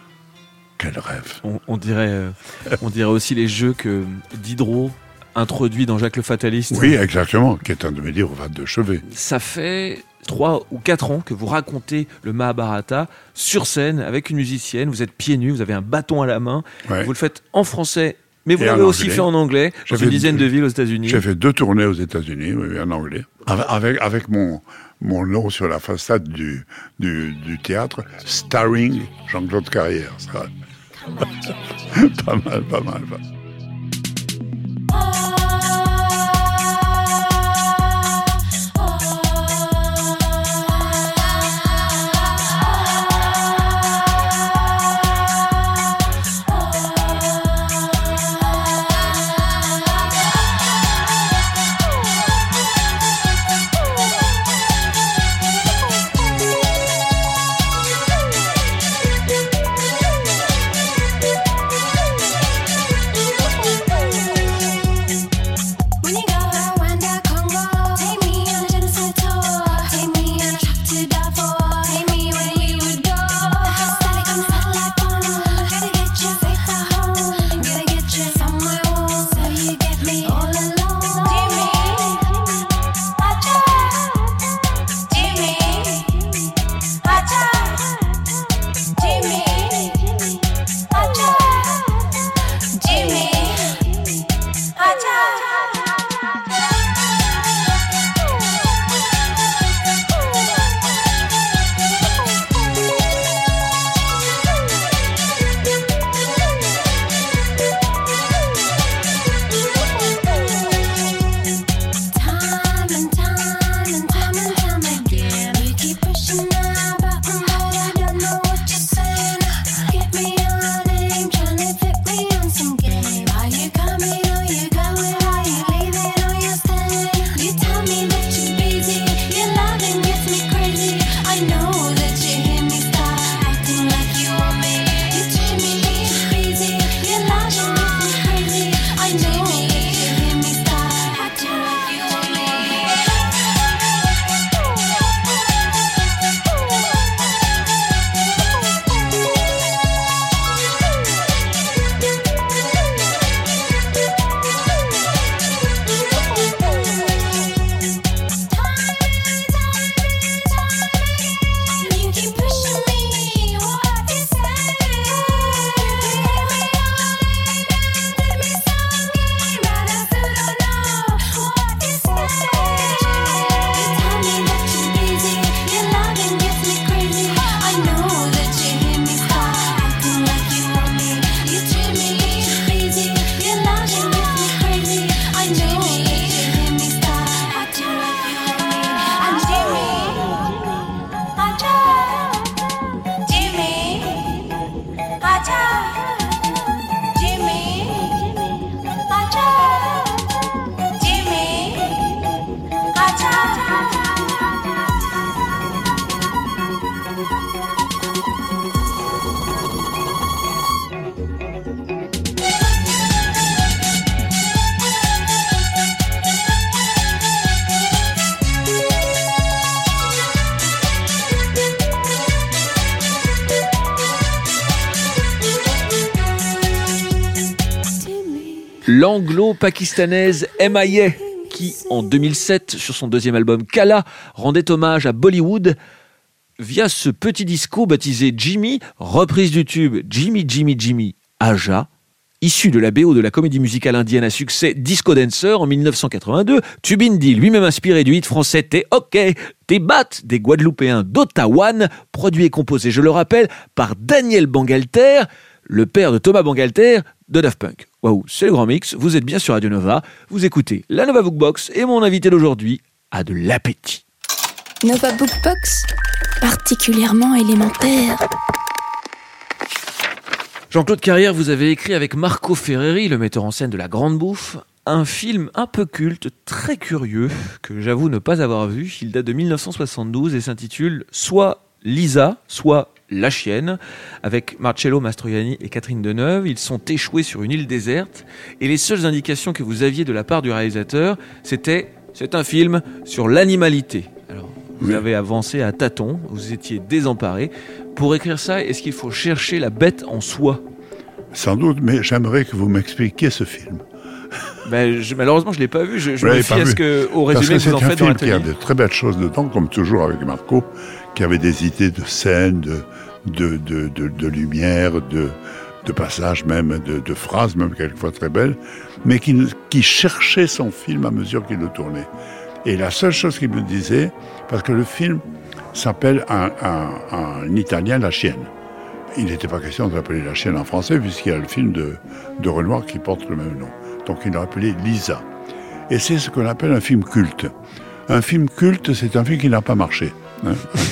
Quel rêve. On, on, dirait, euh, on dirait aussi les jeux que Diderot introduit dans Jacques le Fataliste. Oui, exactement, qui est un de mes livres de chevet. Ça fait trois ou quatre ans que vous racontez le Mahabharata sur scène avec une musicienne, vous êtes pieds nus, vous avez un bâton à la main, ouais. Vous le faites en français, mais vous l'avez aussi fait en anglais, dans une dizaine de villes aux États-Unis. J'ai fait deux tournées aux États-Unis, oui, en anglais, avec, avec mon... mon nom sur la façade du, du, du théâtre, starring Jean-Claude Carrière. Ça. Pas mal, pas mal. Pas mal. L'anglo-pakistanaise M I A, qui en deux mille sept, sur son deuxième album Kala, rendait hommage à Bollywood via ce petit disco baptisé Jimmy, reprise du tube Jimmy Jimmy Jimmy Aja, issu de la B O de la comédie musicale indienne à succès Disco Dancer en dix-neuf cent quatre-vingt-deux. Tube indie, lui-même inspiré du hit français T'es OK, T'es Bat des Guadeloupéens d'Ottawa, produit et composé, je le rappelle, par Daniel Bangalter, le père de Thomas Bangalter de Daft Punk. Waouh, c'est le grand mix, vous êtes bien sur Radio Nova, vous écoutez la Nova Bookbox et mon invité d'aujourd'hui a de l'appétit. Nova Bookbox, particulièrement élémentaire. Jean-Claude Carrière, vous avez écrit avec Marco Ferreri, le metteur en scène de La Grande Bouffe, un film un peu culte, très curieux, que j'avoue ne pas avoir vu. Il date de dix-neuf cent soixante-douze et s'intitule soit Lisa, soit La Chienne, avec Marcello Mastroianni et Catherine Deneuve. Ils sont échoués sur une île déserte et les seules indications que vous aviez de la part du réalisateur, c'était « c'est un film sur l'animalité ». Alors, vous avez avancé à tâtons, vous étiez désemparé. Pour écrire ça, est-ce qu'il faut chercher la bête en soi ? Sans doute, mais j'aimerais que vous m'expliquiez ce film. Ben, je, malheureusement, je ne l'ai pas vu. Je, je me fie à ce que, au résumé que, que vous en faites dans l'atelier. C'est un film qui a de très belles choses dedans, comme toujours avec Marco, qui avait des idées de scène, de, de, de, de, de lumière, de, de passages même, de, de phrases même quelquefois très belles, mais qui, qui cherchait son film à mesure qu'il le tournait. Et la seule chose qu'il me disait, parce que le film s'appelle en, en, en italien La Chienne. Il n'était pas question de l'appeler La Chienne en français, puisqu'il y a le film de, de Renoir qui porte le même nom. Donc il l'a appelé Lisa. Et c'est ce qu'on appelle un film culte. Un film culte, c'est un film qui n'a pas marché, hein,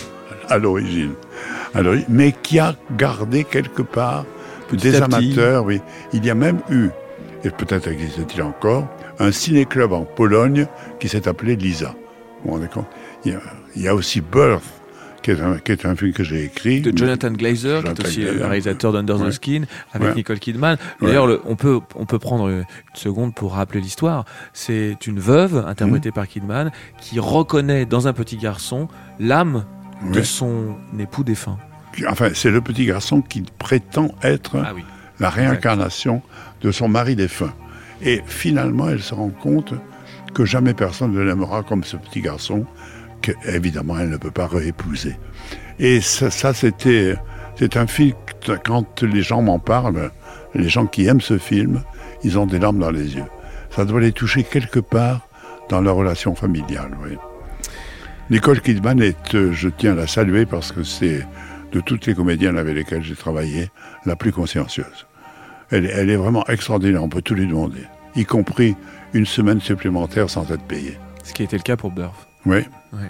à l'origine. Alors, mais qui a gardé quelque part petit des amateurs. Oui. Il y a même eu, et peut-être existe-t-il encore, un ciné-club en Pologne qui s'est appelé Lisa. Bon, d'accord. Il y a, il y a aussi Birth, qui est, un, qui est un film que j'ai écrit. De Jonathan Glazer, Jonathan qui est aussi Glazer, le réalisateur d'Under ouais. the Skin, avec ouais. Nicole Kidman. D'ailleurs, ouais. le, on, peut, on peut prendre une seconde pour rappeler l'histoire. C'est une veuve, interprétée mmh. par Kidman, qui reconnaît dans un petit garçon l'âme ouais. de son époux défunt. Enfin, c'est le petit garçon qui prétend être ah, oui. la réincarnation exact. de son mari défunt. Et finalement, elle se rend compte que jamais personne ne l'aimera comme ce petit garçon, qu'évidemment, elle ne peut pas réépouser. Et ça, ça c'était, c'est un film, quand les gens m'en parlent, les gens qui aiment ce film, ils ont des larmes dans les yeux. Ça doit les toucher quelque part dans leur relation familiale. Oui. Nicole Kidman est, je tiens à la saluer parce que c'est, de toutes les comédiennes avec lesquelles j'ai travaillé, la plus consciencieuse. Elle, elle est vraiment extraordinaire, on peut tout lui demander, y compris une semaine supplémentaire sans être payée. Ce qui était le cas pour Birth. Oui. Ouais.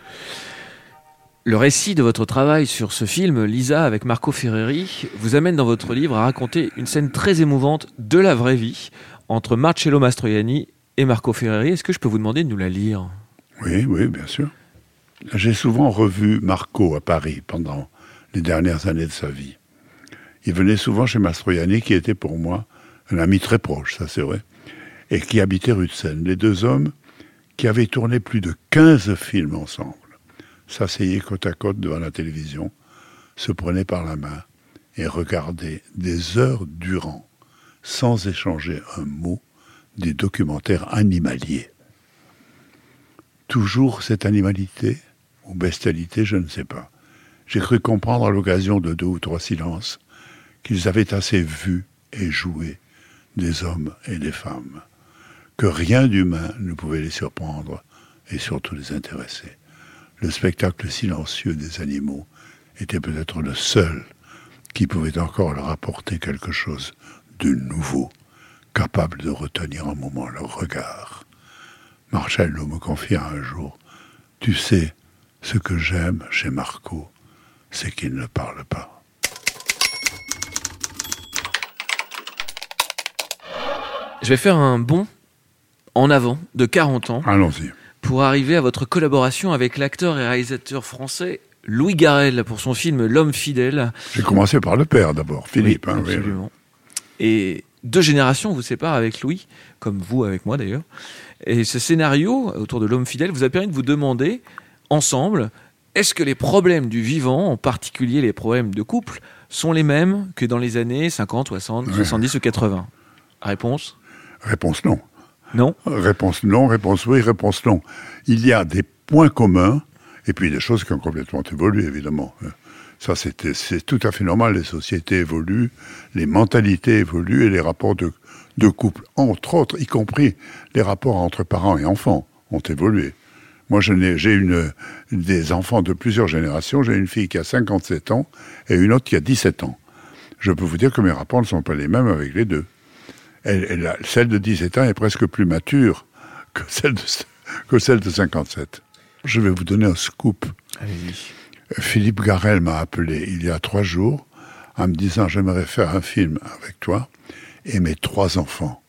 Le récit de votre travail sur ce film, Lisa, avec Marco Ferreri, vous amène dans votre livre à raconter une scène très émouvante de la vraie vie entre Marcello Mastroianni et Marco Ferreri. Est-ce que je peux vous demander de nous la lire ? Oui, oui, bien sûr. J'ai souvent revu Marco à Paris pendant les dernières années de sa vie. Il venait souvent chez Mastroianni, qui était pour moi un ami très proche, ça c'est vrai, et qui habitait rue de Seine. Les deux hommes qui avaient tourné plus de quinze films ensemble, s'asseyaient côte à côte devant la télévision, se prenaient par la main et regardaient des heures durant, sans échanger un mot, des documentaires animaliers. Toujours cette animalité ou bestialité, je ne sais pas. J'ai cru comprendre à l'occasion de deux ou trois silences qu'ils avaient assez vu et joué des hommes et des femmes, que rien d'humain ne pouvait les surprendre et surtout les intéresser. Le spectacle silencieux des animaux était peut-être le seul qui pouvait encore leur apporter quelque chose de nouveau, capable de retenir un moment leur regard. Marcello me confia un jour, « Tu sais, ce que j'aime chez Marco, c'est qu'il ne parle pas. » Je vais faire un bond en avant de quarante ans. Allons-y. Pour arriver à votre collaboration avec l'acteur et réalisateur français Louis Garrel pour son film L'Homme fidèle. J'ai commencé par le père d'abord, Philippe. Oui, hein, absolument. Oui. Et deux générations vous séparent avec Louis, comme vous avec moi d'ailleurs. Et ce scénario autour de L'Homme fidèle vous a permis de vous demander, ensemble, est-ce que les problèmes du vivant, en particulier les problèmes de couple, sont les mêmes que dans les années cinquante, soixante, ouais. soixante-dix ou quatre-vingts ? Réponse ? Réponse non. Non. Réponse non, réponse oui, réponse non. Il y a des points communs et puis des choses qui ont complètement évolué, évidemment. Ça, c'est, c'est tout à fait normal. Les sociétés évoluent, les mentalités évoluent et les rapports de, de couple, entre autres, y compris les rapports entre parents et enfants, ont évolué. Moi, je n'ai, j'ai une, des enfants de plusieurs générations. J'ai une fille qui a cinquante-sept ans et une autre qui a dix-sept ans. Je peux vous dire que mes rapports ne sont pas les mêmes avec les deux. Elle, elle a, celle de dix-sept ans est presque plus mature que celle de, que celle de cinquante-sept. Je vais vous donner un scoop. Allez-y. Philippe Garrel m'a appelé il y a trois jours en me disant « J'aimerais faire un film avec toi et mes trois enfants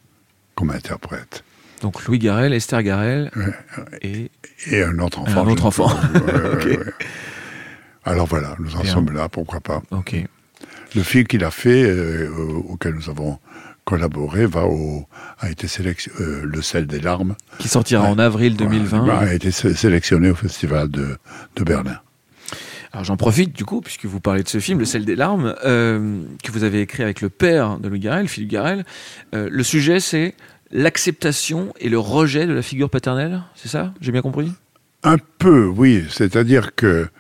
comme interprète. » Donc Louis Garrel, Esther Garrel ouais. et... Et un autre enfant. Un autre enfant. ouais, okay. ouais, ouais. Alors voilà, nous en Bien. sommes là, pourquoi pas. Ok. Le film qu'il a fait, euh, auquel nous avons collaboré, va au, a été sélectionné, euh, Le sel des larmes. Qui sortira ouais. en avril deux mille vingt. Ouais, a été sélectionné au Festival de, de Berlin. Alors j'en profite du coup, puisque vous parlez de ce film, Le sel des larmes, euh, que vous avez écrit avec le père de Louis Garrel, Philippe Garrel. Euh, le sujet, c'est l'acceptation et le rejet de la figure paternelle, c'est ça ? J'ai bien compris ? Un peu, oui. C'est-à-dire que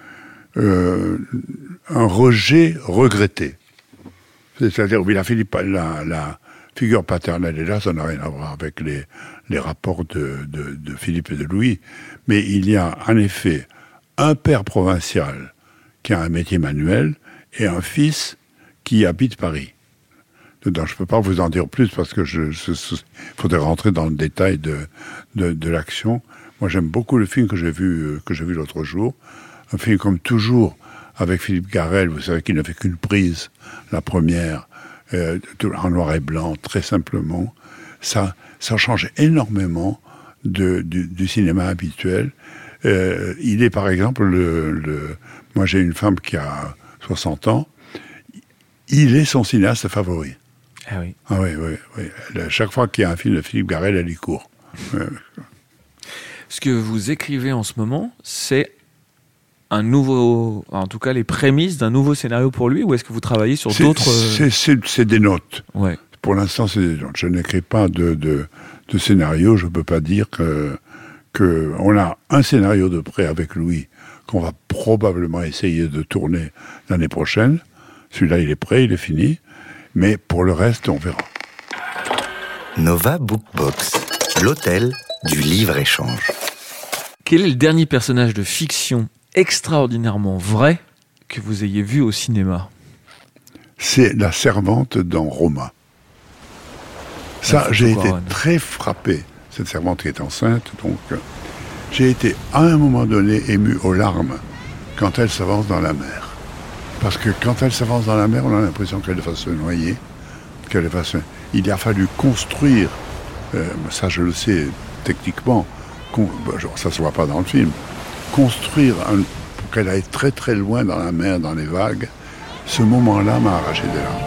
euh, un rejet regretté. C'est-à-dire, oui, la, Philippe, la, la figure paternelle est là, ça n'a rien à voir avec les, les rapports de, de, de Philippe et de Louis, mais il y a en effet un père provincial qui a un métier manuel et un fils qui habite Paris. Donc, je ne peux pas vous en dire plus parce que je, je, je faudrait rentrer dans le détail de, de, de l'action. Moi, j'aime beaucoup le film que j'ai vu, que j'ai vu l'autre jour. Un film comme toujours avec Philippe Garrel. Vous savez qu'il n'a fait qu'une prise, la première, euh, en noir et blanc, très simplement. Ça, ça change énormément de, du, du cinéma habituel. Euh, il est, par exemple, le, le... moi, j'ai une femme qui a soixante ans. Il est son cinéaste favori. Ah oui. Ah oui, oui, oui. Chaque fois qu'il y a un film de Philippe Garrel, elle y court. Ce que vous écrivez en ce moment, c'est un nouveau, en tout cas les prémices d'un nouveau scénario pour lui, ou est-ce que vous travaillez sur c'est, d'autres... c'est, c'est, c'est des notes. Ouais. Pour l'instant, c'est des notes. Je n'écris pas de, de, de scénario. Je ne peux pas dire que, que on a un scénario de près avec Louis qu'on va probablement essayer de tourner l'année prochaine. Celui-là, il est prêt, il est fini. Mais pour le reste, on verra. Nova Bookbox, l'hôtel du livre-échange. Quel est le dernier personnage de fiction extraordinairement vrai que vous ayez vu au cinéma ? C'est la servante dans Roma. Ça, j'ai été très frappé. Cette servante qui est enceinte, donc euh, j'ai été à un moment donné ému aux larmes quand elle s'avance dans la mer. Parce que quand elle s'avance dans la mer, on a l'impression qu'elle va se noyer, qu'elle va se... Il a fallu construire, euh, ça je le sais techniquement, con... ça se voit pas dans le film, construire un... pour qu'elle aille très très loin dans la mer, dans les vagues. Ce moment-là m'a arraché des larmes.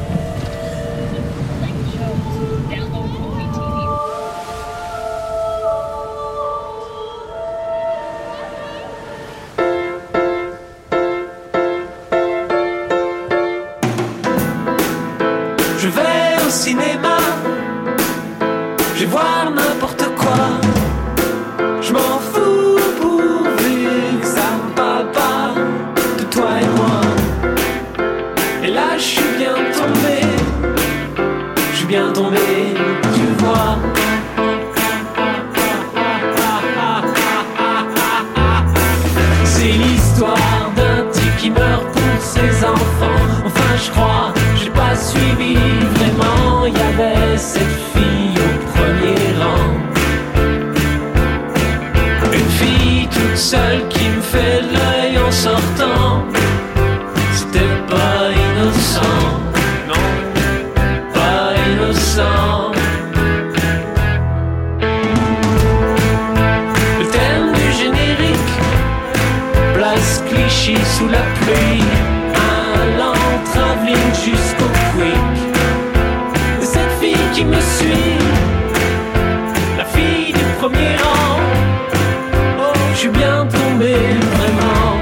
Je vais au cinéma, je vais voir n'importe quoi. Je m'en fous pourvu que ça me parle pas de toi et moi. Et là je suis bien tombé, je suis bien tombé, tu vois. C'est l'histoire d'un type qui meurt pour ses enfants. Enfin je crois, j'ai pas suivi vraiment. Il y avait cette fille au premier rang, une fille toute seule qui me fait l'œil en sortant. C'était pas innocent, non, pas innocent. Le thème du générique, place Clichy sous la pluie, un lent travelling jusqu'au quick. Et cette fille qui me suit, la fille du premier rang. Oh, je suis bien tombé, vraiment.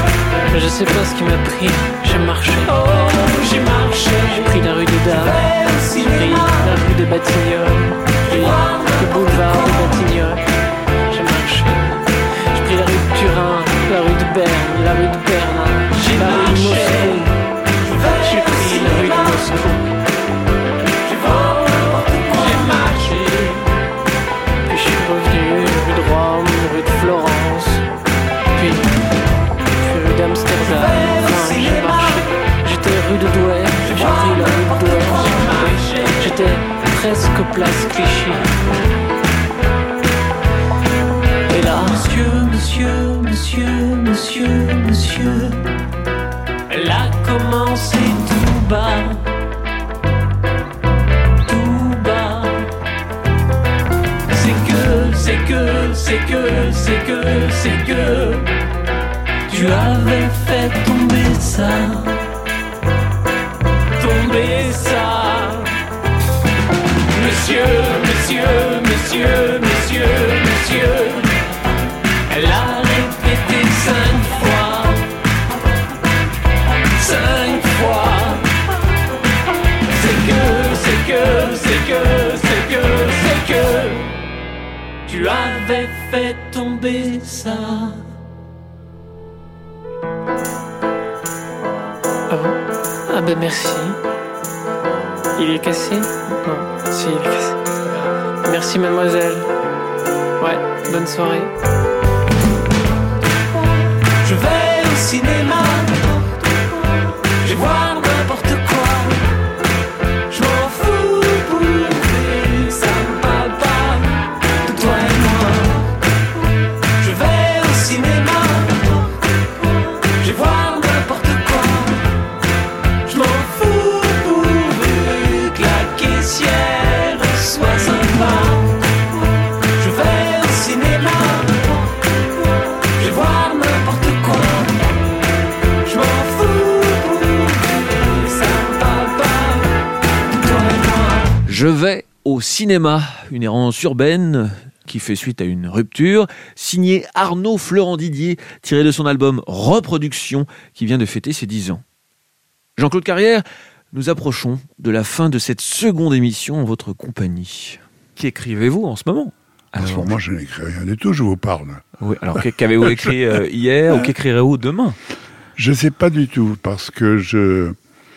Je sais pas ce qui m'a pris, j'ai marché. Oh, j'ai marché, j'ai pris la rue de Dard. de Batignolles, puis le boulevard de Batignolles. J'ai marché, j'ai pris la rue de Turin, la rue de Berne, la rue de Berlin, j'ai la rue de Moscou, j'ai pris la rue de Moscou. J'ai marché, puis je suis revenu rue de Rome, rue de Florence, puis, puis rue d'Amsterdam. Enfin, j'ai marché, j'étais rue de Douai, j'ai pris la rue de Douai, j'étais presque place Clichy. Et là, monsieur, monsieur, monsieur, monsieur, monsieur, elle a commencé tout bas. C'est que, c'est que, c'est que, c'est que tu avais fait tomber ça, tomber ça. Monsieur, monsieur, monsieur, monsieur, monsieur, elle a répété cinq fois, cinq fois. C'est que, c'est que, c'est que, c'est que, c'est que tu avais fait tomber ça. Ah bon? Ah ben merci. Il est cassé? Non, si, il est cassé. Merci mademoiselle. Ouais, bonne soirée. Je vais au cinéma, je vais voir n'importe quoi. Je m'en fous pour les ça me parle pas de toi et moi. Je vais au cinéma, je vais voir n'importe quoi. Je m'en fous pourvu que la caissière soit sympa. Je vais au cinéma, je vais voir n'importe quoi. Je m'en fous pourvu que ça me parle pas de toi et moi. Je vais au cinéma, une errance urbaine qui fait suite à une rupture, signé Arnaud Florent Didier, tiré de son album Reproduction, qui vient de fêter ses dix ans. Jean-Claude Carrière, nous approchons de la fin de cette seconde émission en votre compagnie. Qu'écrivez-vous en ce moment ? En ce moment, je n'écris rien du tout, je vous parle. Oui, alors qu'avez-vous écrit euh, hier ou qu'écrirez-vous demain ? Je ne sais pas du tout, parce que je,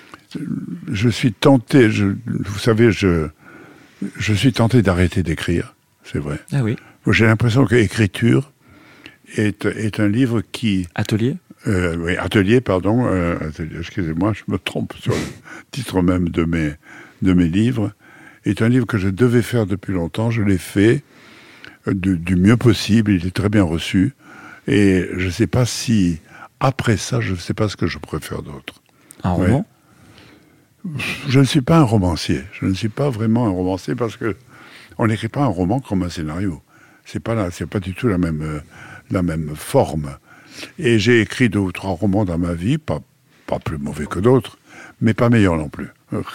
je suis tenté, je, vous savez, je, je suis tenté d'arrêter d'écrire, c'est vrai. Ah oui. J'ai l'impression que l'écriture est, est un livre qui... Atelier ? euh, Oui, atelier, pardon. Euh, atelier, excusez-moi, je me trompe sur le titre même de mes, de mes livres. Est un livre que je devais faire depuis longtemps. Je l'ai fait du, du mieux possible. Il est très bien reçu. Et je ne sais pas si, après ça, je ne sais pas ce que je pourrais faire d'autre. Un roman ? Je ne suis pas un romancier. Je ne suis pas vraiment un romancier parce que on n'écrit pas un roman comme un scénario. C'est pas là, c'est pas du tout la même, euh, la même forme. Et j'ai écrit deux ou trois romans dans ma vie, pas, pas plus mauvais que d'autres, mais pas meilleurs non plus.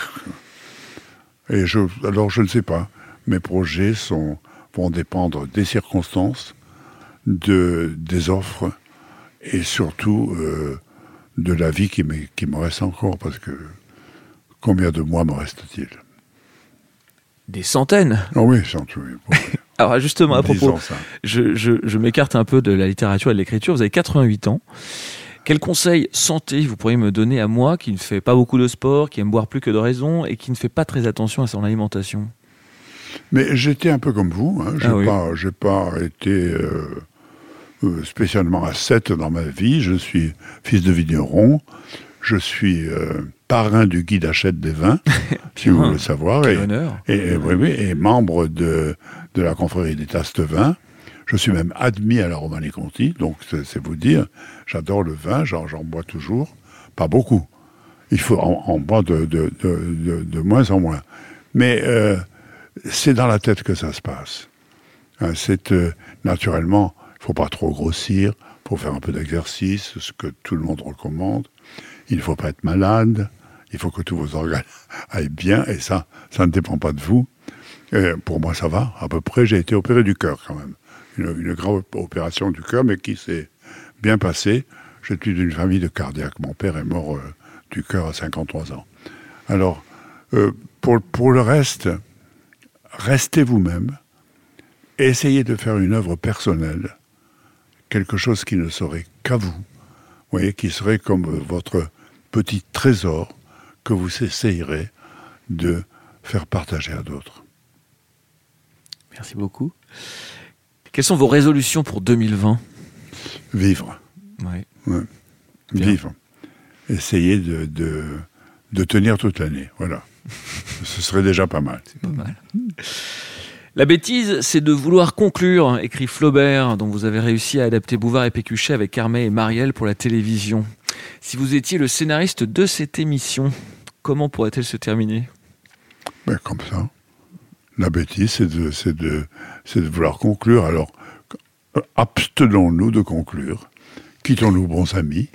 Et je, alors je ne sais pas. Mes projets sont, vont dépendre des circonstances, de, des offres et surtout euh, de la vie qui me, qui me reste encore, parce que combien de mois me reste-t-il ? Des centaines. Oh oui, centaines. Oui. Alors justement, à propos, je, je, je m'écarte un peu de la littérature et de l'écriture. Vous avez quatre-vingt-huit ans. Quel conseil santé vous pourriez me donner à moi qui ne fait pas beaucoup de sport, qui aime boire plus que de raison et qui ne fait pas très attention à son alimentation ? Mais j'étais un peu comme vous. Hein. J'ai ah oui. pas, j'ai pas été euh, euh, spécialement ascète dans ma vie. Je suis fils de vigneron. Je suis euh, parrain du guide Hachette des vins, si vous voulez le savoir. Quel et, honneur. Et, et, oui, oui, et membre de, de la confrérie des tasses de vin. Je suis même admis à la Romanée-Conti, donc c'est, c'est vous dire, j'adore le vin, j'en, j'en bois toujours, pas beaucoup. Il faut en, en boire de, de, de, de, de moins en moins. Mais euh, c'est dans la tête que ça se passe. Hein, c'est euh, naturellement, il ne faut pas trop grossir, il faut faire un peu d'exercice, ce que tout le monde recommande. Il ne faut pas être malade, il faut que tous vos organes aillent bien, et ça, ça ne dépend pas de vous. Et pour moi, ça va, à peu près. J'ai été opéré du cœur, quand même. Une, une grave opération du cœur, mais qui s'est bien passée. Je suis d'une famille de cardiaques. Mon père est mort euh, du cœur à cinquante-trois ans. Alors, euh, pour, pour le reste, restez vous-même et essayez de faire une œuvre personnelle, quelque chose qui ne serait qu'à vous, vous voyez, qui serait comme votre petit trésor que vous essayerez de faire partager à d'autres. Merci beaucoup. Quelles sont vos résolutions pour deux mille vingt ? Vivre. Ouais. Ouais. Vivre. Essayez de, de, de tenir toute l'année. Voilà. Ce serait déjà pas mal. C'est pas mal. La bêtise, c'est de vouloir conclure, écrit Flaubert, dont vous avez réussi à adapter Bouvard et Pécuchet avec Hermé et Marielle pour la télévision. Si vous étiez le scénariste de cette émission, comment pourrait-elle se terminer ? Ben, comme ça. La bêtise, c'est de, c'est de, c'est de vouloir conclure. Alors, abstenons-nous de conclure. Quittons-nous, bons amis.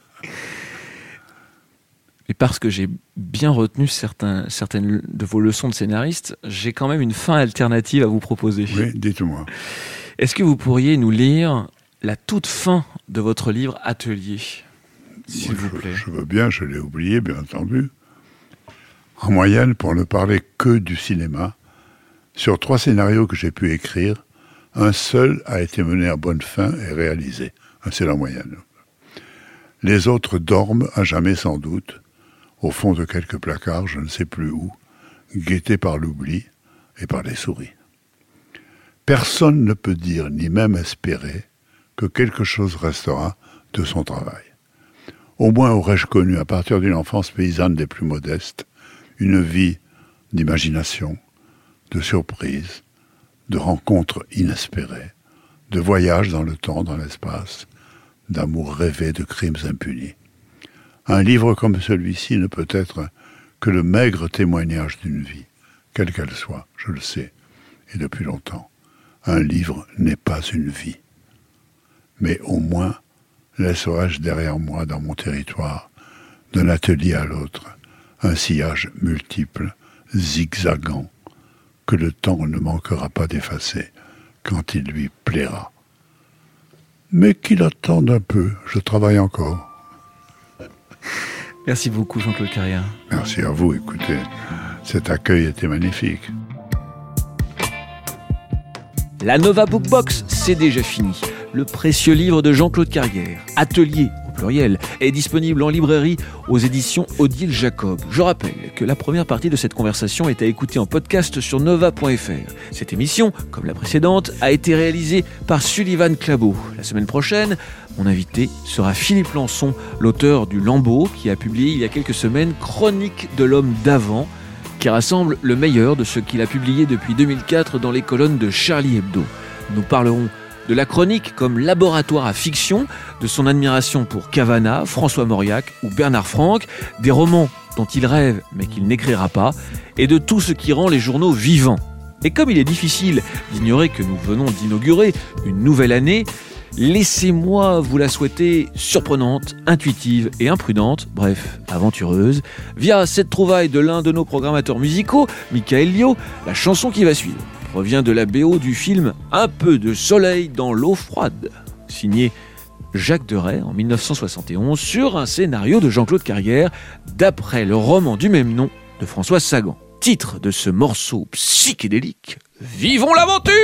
Et parce que j'ai bien retenu certains, certaines de vos leçons de scénariste, j'ai quand même une fin alternative à vous proposer. Oui, dites-moi. Est-ce que vous pourriez nous lire la toute fin de votre livre Atelier, s'il oui, vous je, plaît ? Je veux bien, je l'ai oublié, bien entendu. En moyenne, pour ne parler que du cinéma, sur trois scénarios que j'ai pu écrire, un seul a été mené à bonne fin et réalisé. C'est la moyenne. Les autres dorment à jamais sans doute, au fond de quelques placards, je ne sais plus où, guettés par l'oubli et par les souris. Personne ne peut dire, ni même espérer, que quelque chose restera de son travail. Au moins aurais-je connu, à partir d'une enfance paysanne des plus modestes, une vie d'imagination, de surprises, de rencontres inespérées, de voyages dans le temps, dans l'espace, d'amour rêvé, de crimes impunis. Un livre comme celui-ci ne peut être que le maigre témoignage d'une vie, quelle qu'elle soit, je le sais, et depuis longtemps. Un livre n'est pas une vie. Mais au moins, laisserai-je derrière moi, dans mon territoire, d'un atelier à l'autre, un sillage multiple, zigzagant, que le temps ne manquera pas d'effacer quand il lui plaira. Mais qu'il attende un peu, je travaille encore. Merci beaucoup, Jean-Claude Carrière. Merci à vous, écoutez, cet accueil était magnifique. La Nova Bookbox, c'est déjà fini. Le précieux livre de Jean-Claude Carrière, Atelier, au pluriel, est disponible en librairie aux éditions Odile Jacob. Je rappelle que la première partie de cette conversation est à écouter en podcast sur nova point f r. Cette émission, comme la précédente, a été réalisée par Sullivan Clabot. La semaine prochaine, mon invité sera Philippe Lançon, l'auteur du Lambeau, qui a publié il y a quelques semaines Chronique de l'homme d'avant, qui rassemble le meilleur de ce qu'il a publié depuis deux mille quatre dans les colonnes de Charlie Hebdo. Nous parlerons de la chronique comme laboratoire à fiction, de son admiration pour Cavana, François Mauriac ou Bernard Franck, des romans dont il rêve mais qu'il n'écrira pas, et de tout ce qui rend les journaux vivants. Et comme il est difficile d'ignorer que nous venons d'inaugurer une nouvelle année, laissez-moi vous la souhaiter surprenante, intuitive et imprudente, bref, aventureuse, via cette trouvaille de l'un de nos programmateurs musicaux, Michael Lio, la chanson qui va suivre provient de la B O du film Un peu de soleil dans l'eau froide, signé Jacques Deray en dix-neuf cent soixante et onze sur un scénario de Jean-Claude Carrière d'après le roman du même nom de François Sagan. Titre de ce morceau psychédélique, Vivons l'aventure!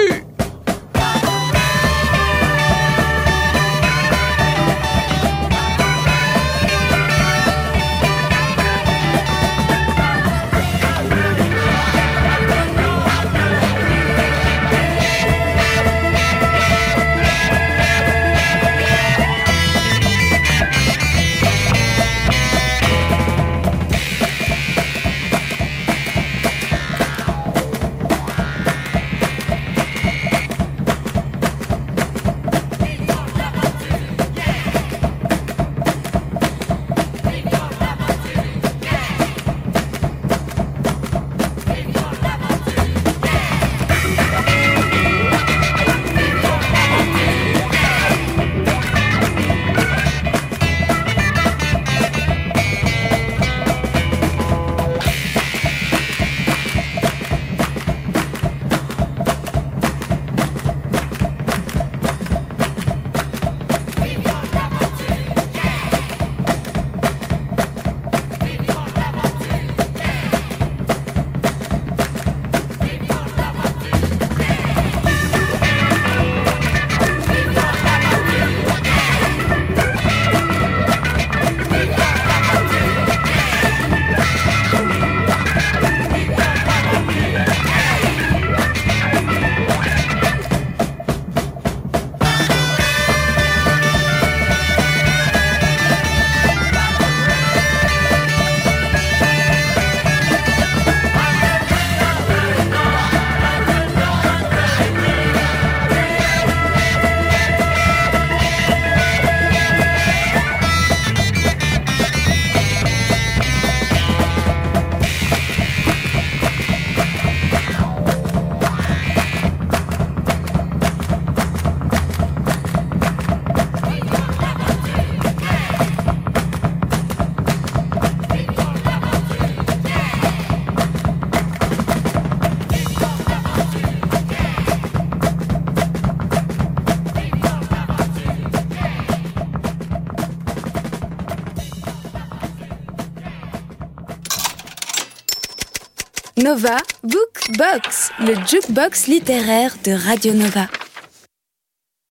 Nova Book Box, le jukebox littéraire de Radio Nova.